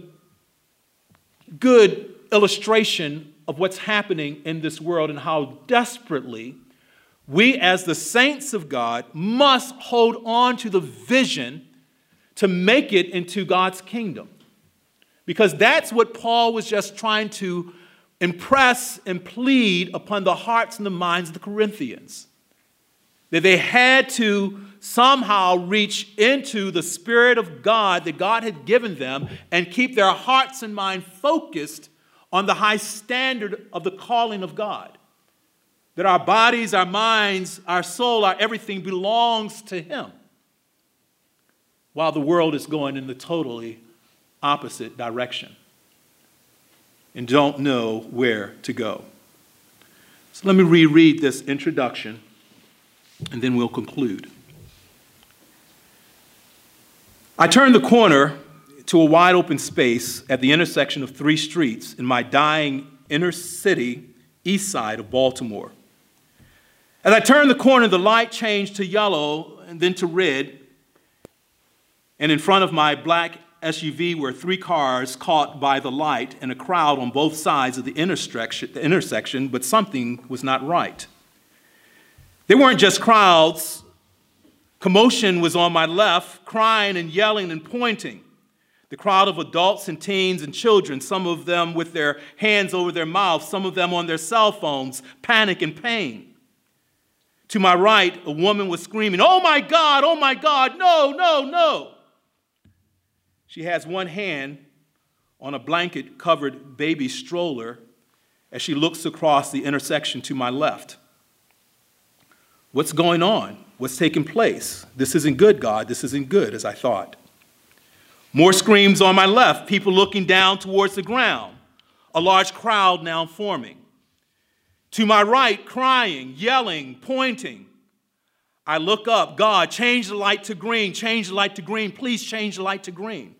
good illustration of what's happening in this world and how desperately we as the saints of God must hold on to the vision to make it into God's kingdom. Because that's what Paul was just trying to impress and plead upon the hearts and the minds of the Corinthians. that they had to somehow reach into the Spirit of God that God had given them and keep their hearts and mind focused on the high standard of the calling of God. That our bodies, our minds, our soul, our everything belongs to Him, while the world is going in the totally opposite direction and don't know where to go. So let me reread this introduction, and then we'll conclude. I turned the corner to a wide open space at the intersection of three streets in my dying inner city east side of Baltimore. As I turned the corner, the light changed to yellow and then to red, and in front of my black S U V were three cars caught by the light and a crowd on both sides of the intersection, the intersection, but something was not right. They weren't just crowds. Commotion was on my left, crying and yelling and pointing. The crowd of adults and teens and children, some of them with their hands over their mouths, some of them on their cell phones, panic and pain. To my right, a woman was screaming, "Oh my God, oh my God, no, no, no." She has one hand on a blanket-covered baby stroller as she looks across the intersection to my left. What's going on? What's taking place? This isn't good, God. This isn't good, as I thought. More screams on my left, people looking down towards the ground, a large crowd now forming. To my right, crying, yelling, pointing. I look up, God, change the light to green, change the light to green, please change the light to green.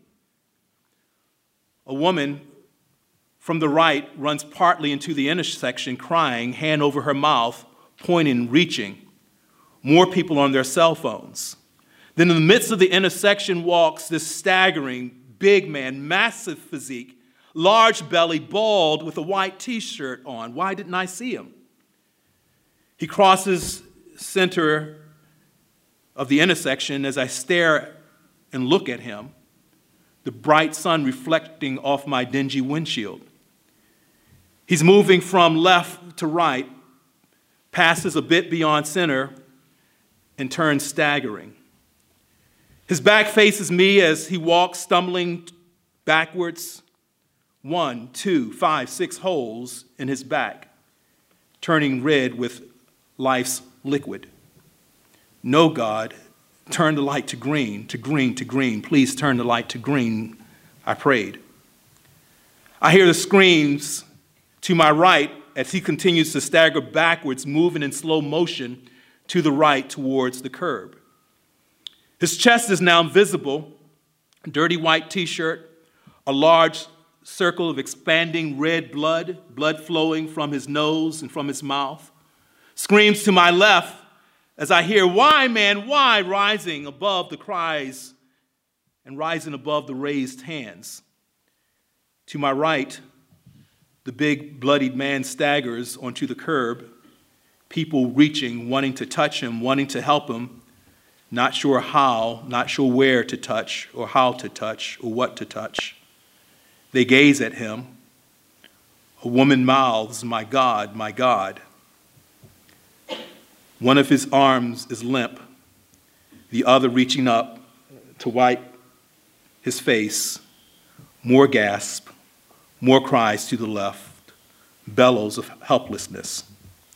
A woman from the right runs partly into the intersection, crying, hand over her mouth, pointing, reaching. More people on their cell phones. Then in the midst of the intersection walks this staggering, big man, massive physique, large belly, bald, with a white t-shirt on. Why didn't I see him? He crosses center of the intersection as I stare and look at him, the bright sun reflecting off my dingy windshield. He's moving from left to right, passes a bit beyond center, and turns staggering. His back faces me as he walks, stumbling backwards. One, two, five, six holes in his back, turning red with life's liquid. No, God, turn the light to green, to green, to green. Please turn the light to green, I prayed. I hear the screams to my right as he continues to stagger backwards, moving in slow motion to the right towards the curb. His chest is now visible, dirty white t-shirt, a large circle of expanding red blood, blood flowing from his nose and from his mouth. Screams to my left as I hear, "Why, man, why?" rising above the cries and rising above the raised hands. To my right, the big bloodied man staggers onto the curb, people reaching, wanting to touch him, wanting to help him, not sure how, not sure where to touch or how to touch or what to touch. They gaze at him. A woman mouths, "My God, my God." One of his arms is limp, the other reaching up to wipe his face. More gasp, more cries to the left, bellows of helplessness.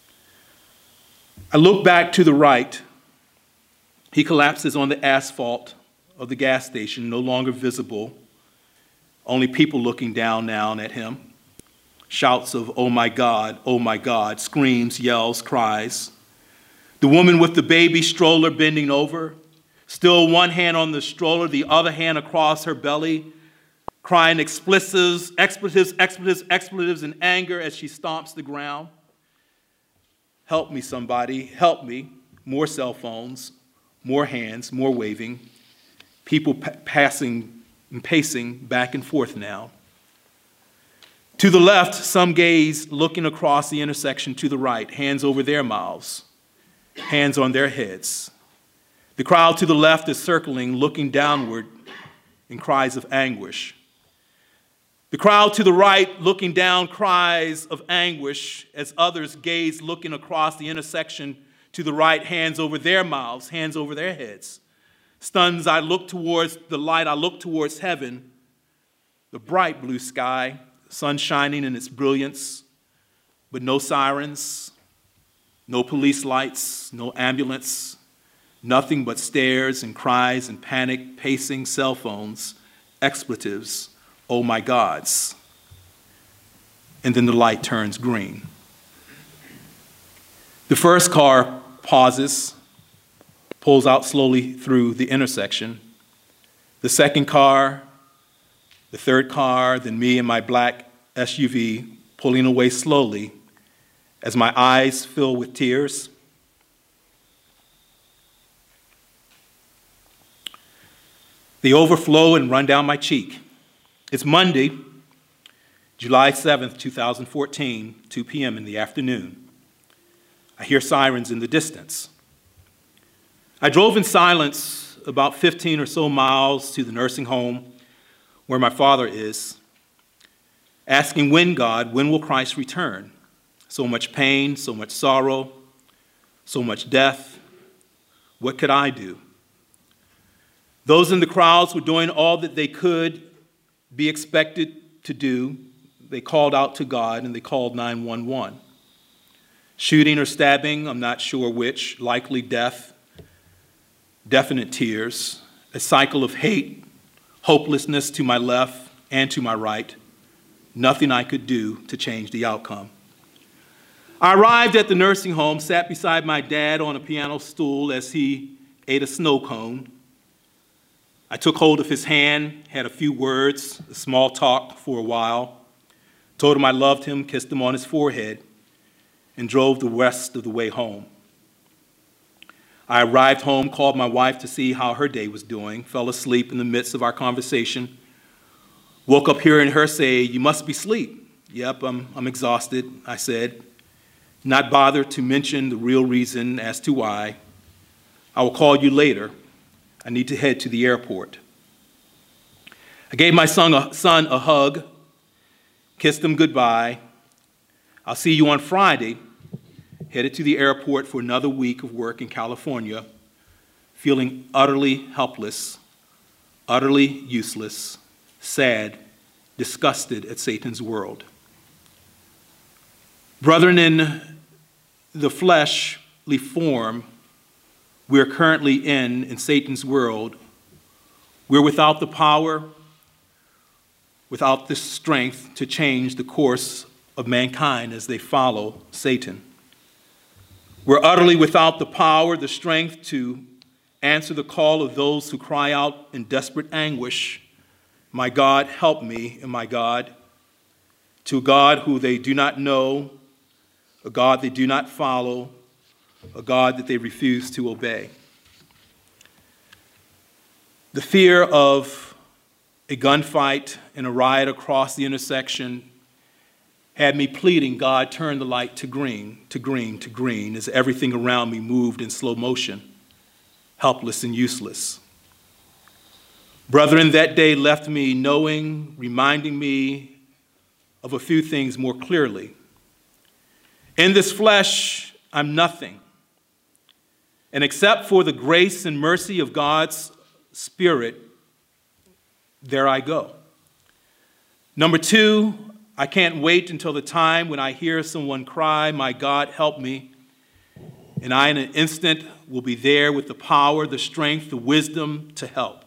I look back to the right. He collapses on the asphalt of the gas station, no longer visible, only people looking down now at him. Shouts of, "Oh my God, oh my God," screams, yells, cries. The woman with the baby stroller bending over, still one hand on the stroller, the other hand across her belly, crying expletives, expletives, expletives, expletives in anger as she stomps the ground. Help me, somebody, help me. More cell phones, more hands, more waving, people pa- passing and pacing back and forth now. To the left, some gaze looking across the intersection to the right, hands over their mouths, hands on their heads. The crowd to the left is circling, looking downward in cries of anguish. The crowd to the right, looking down, cries of anguish as others gaze, looking across the intersection To the right, hands over their mouths, hands over their heads. Stunned, I look towards the light, I look towards heaven, the bright blue sky, sun shining in its brilliance, but no sirens, no police lights, no ambulance, nothing but stares and cries and panic, pacing, cell phones, expletives, oh my gods. And then the light turns green. The first car pauses, pulls out slowly through the intersection. The second car, the third car, then me and my black S U V pulling away slowly as my eyes fill with tears. They overflow and run down my cheek. It's Monday, July seventh, two thousand fourteen, two p m in the afternoon. I hear sirens in the distance. I drove in silence about fifteen or so miles to the nursing home where my father is, asking when, God, when will Christ return? So much pain, so much sorrow, so much death. What could I do? Those in the crowds were doing all that they could be expected to do. They called out to God and they called nine one one. Shooting or stabbing, I'm not sure which, likely death, definite tears, a cycle of hate, hopelessness to my left and to my right, nothing I could do to change the outcome. I arrived at the nursing home, sat beside my dad on a piano stool as he ate a snow cone. I took hold of his hand, had a few words, a small talk for a while, told him I loved him, kissed him on his forehead, and drove the rest of the way home. I arrived home, called my wife to see how her day was doing, fell asleep in the midst of our conversation, woke up hearing her say, "You must be asleep." "Yep, I'm, I'm exhausted," I said, not bothered to mention the real reason as to why. "I will call you later. I need to head to the airport." I gave my son a, son a hug, kissed him goodbye. "I'll see you on Friday." Headed to the airport for another week of work in California, feeling utterly helpless, utterly useless, sad, disgusted at Satan's world. Brethren, in the fleshly form we're currently in, in Satan's world, we're without the power, without the strength to change the course of mankind as they follow Satan. We're utterly without the power, the strength to answer the call of those who cry out in desperate anguish, "My God, help me," and "My God," to a God who they do not know, a God they do not follow, a God that they refuse to obey. The fear of a gunfight and a riot across the intersection had me pleading, "God, turn the light to green, to green, to green," as everything around me moved in slow motion, helpless and useless. Brethren, that day left me knowing, reminding me of a few things more clearly. In this flesh, I'm nothing. And except for the grace and mercy of God's Spirit, there I go. Number two, I can't wait until the time when I hear someone cry, "My God, help me," and I in an instant will be there with the power, the strength, the wisdom to help.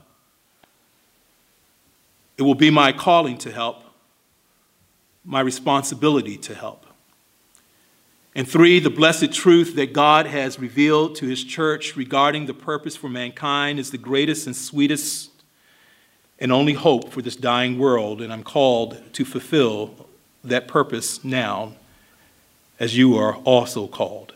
It will be my calling to help, my responsibility to help. And three, the blessed truth that God has revealed to his church regarding the purpose for mankind is the greatest and sweetest and only hope for this dying world, and I'm called to fulfill that purpose now, as you are also called.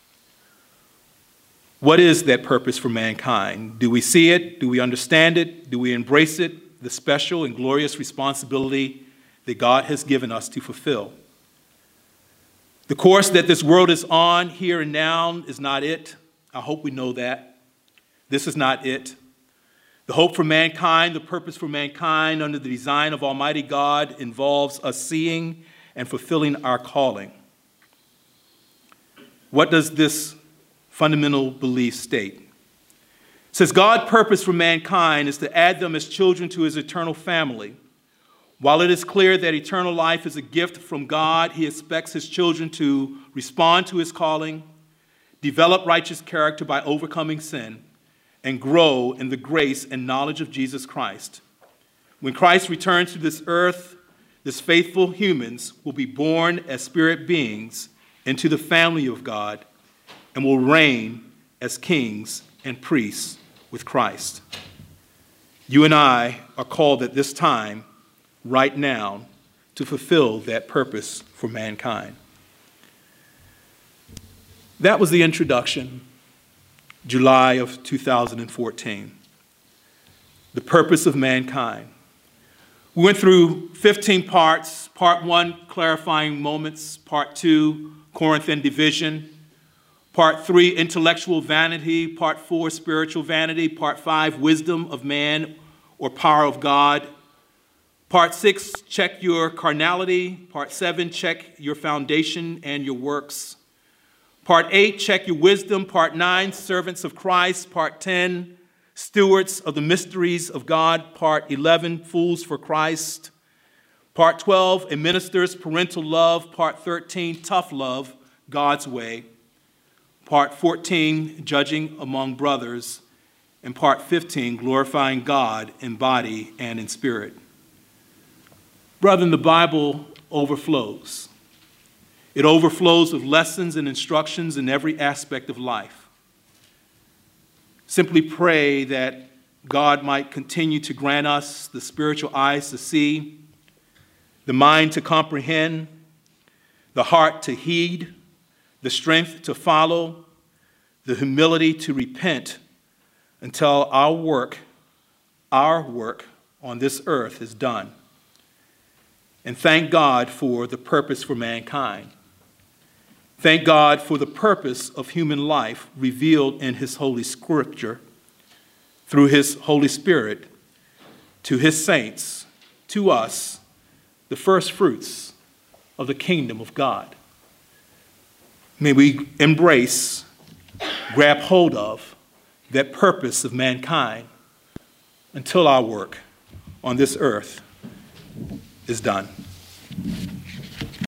What is that purpose for mankind? Do we see it? Do we understand it? Do we embrace it? The special and glorious responsibility that God has given us to fulfill. The course that this world is on here and now is not it. I hope we know that. This is not it. The hope for mankind, the purpose for mankind under the design of Almighty God involves us seeing and fulfilling our calling. What does this fundamental belief state. It says, God's purpose for mankind is to add them as children to his eternal family. While it is clear that eternal life is a gift from God, he expects his children to respond to his calling, develop righteous character by overcoming sin, and grow in the grace and knowledge of Jesus Christ. When Christ returns to this earth, these faithful humans will be born as spirit beings into the family of God and will reign as kings and priests with Christ. You and I are called at this time, right now, to fulfill that purpose for mankind. That was the introduction, July of two thousand fourteen. The purpose of mankind. We went through fifteen parts. Part one, clarifying moments. Part two, Corinth and division. Part three, intellectual vanity. Part four, spiritual vanity. Part five, wisdom of man or power of God. Part six, check your carnality. Part seven, check your foundation and your works. Part eight, check your wisdom. Part nine, servants of Christ. Part ten, stewards of the mysteries of God. Part eleven, fools for Christ. Part twelve, administers parental love. Part thirteen, tough love, God's way. Part fourteen, judging among brothers. And part fifteen, glorifying God in body and in spirit. Brethren, the Bible overflows. It overflows with lessons and instructions in every aspect of life. Simply pray that God might continue to grant us the spiritual eyes to see, the mind to comprehend, the heart to heed, the strength to follow, the humility to repent until our work, our work on this earth is done. And thank God for the purpose for mankind. Thank God for the purpose of human life revealed in his Holy Scripture through his Holy Spirit to his saints, to us, the first fruits of the kingdom of God. May we embrace, grab hold of that purpose of mankind until our work on this earth is done.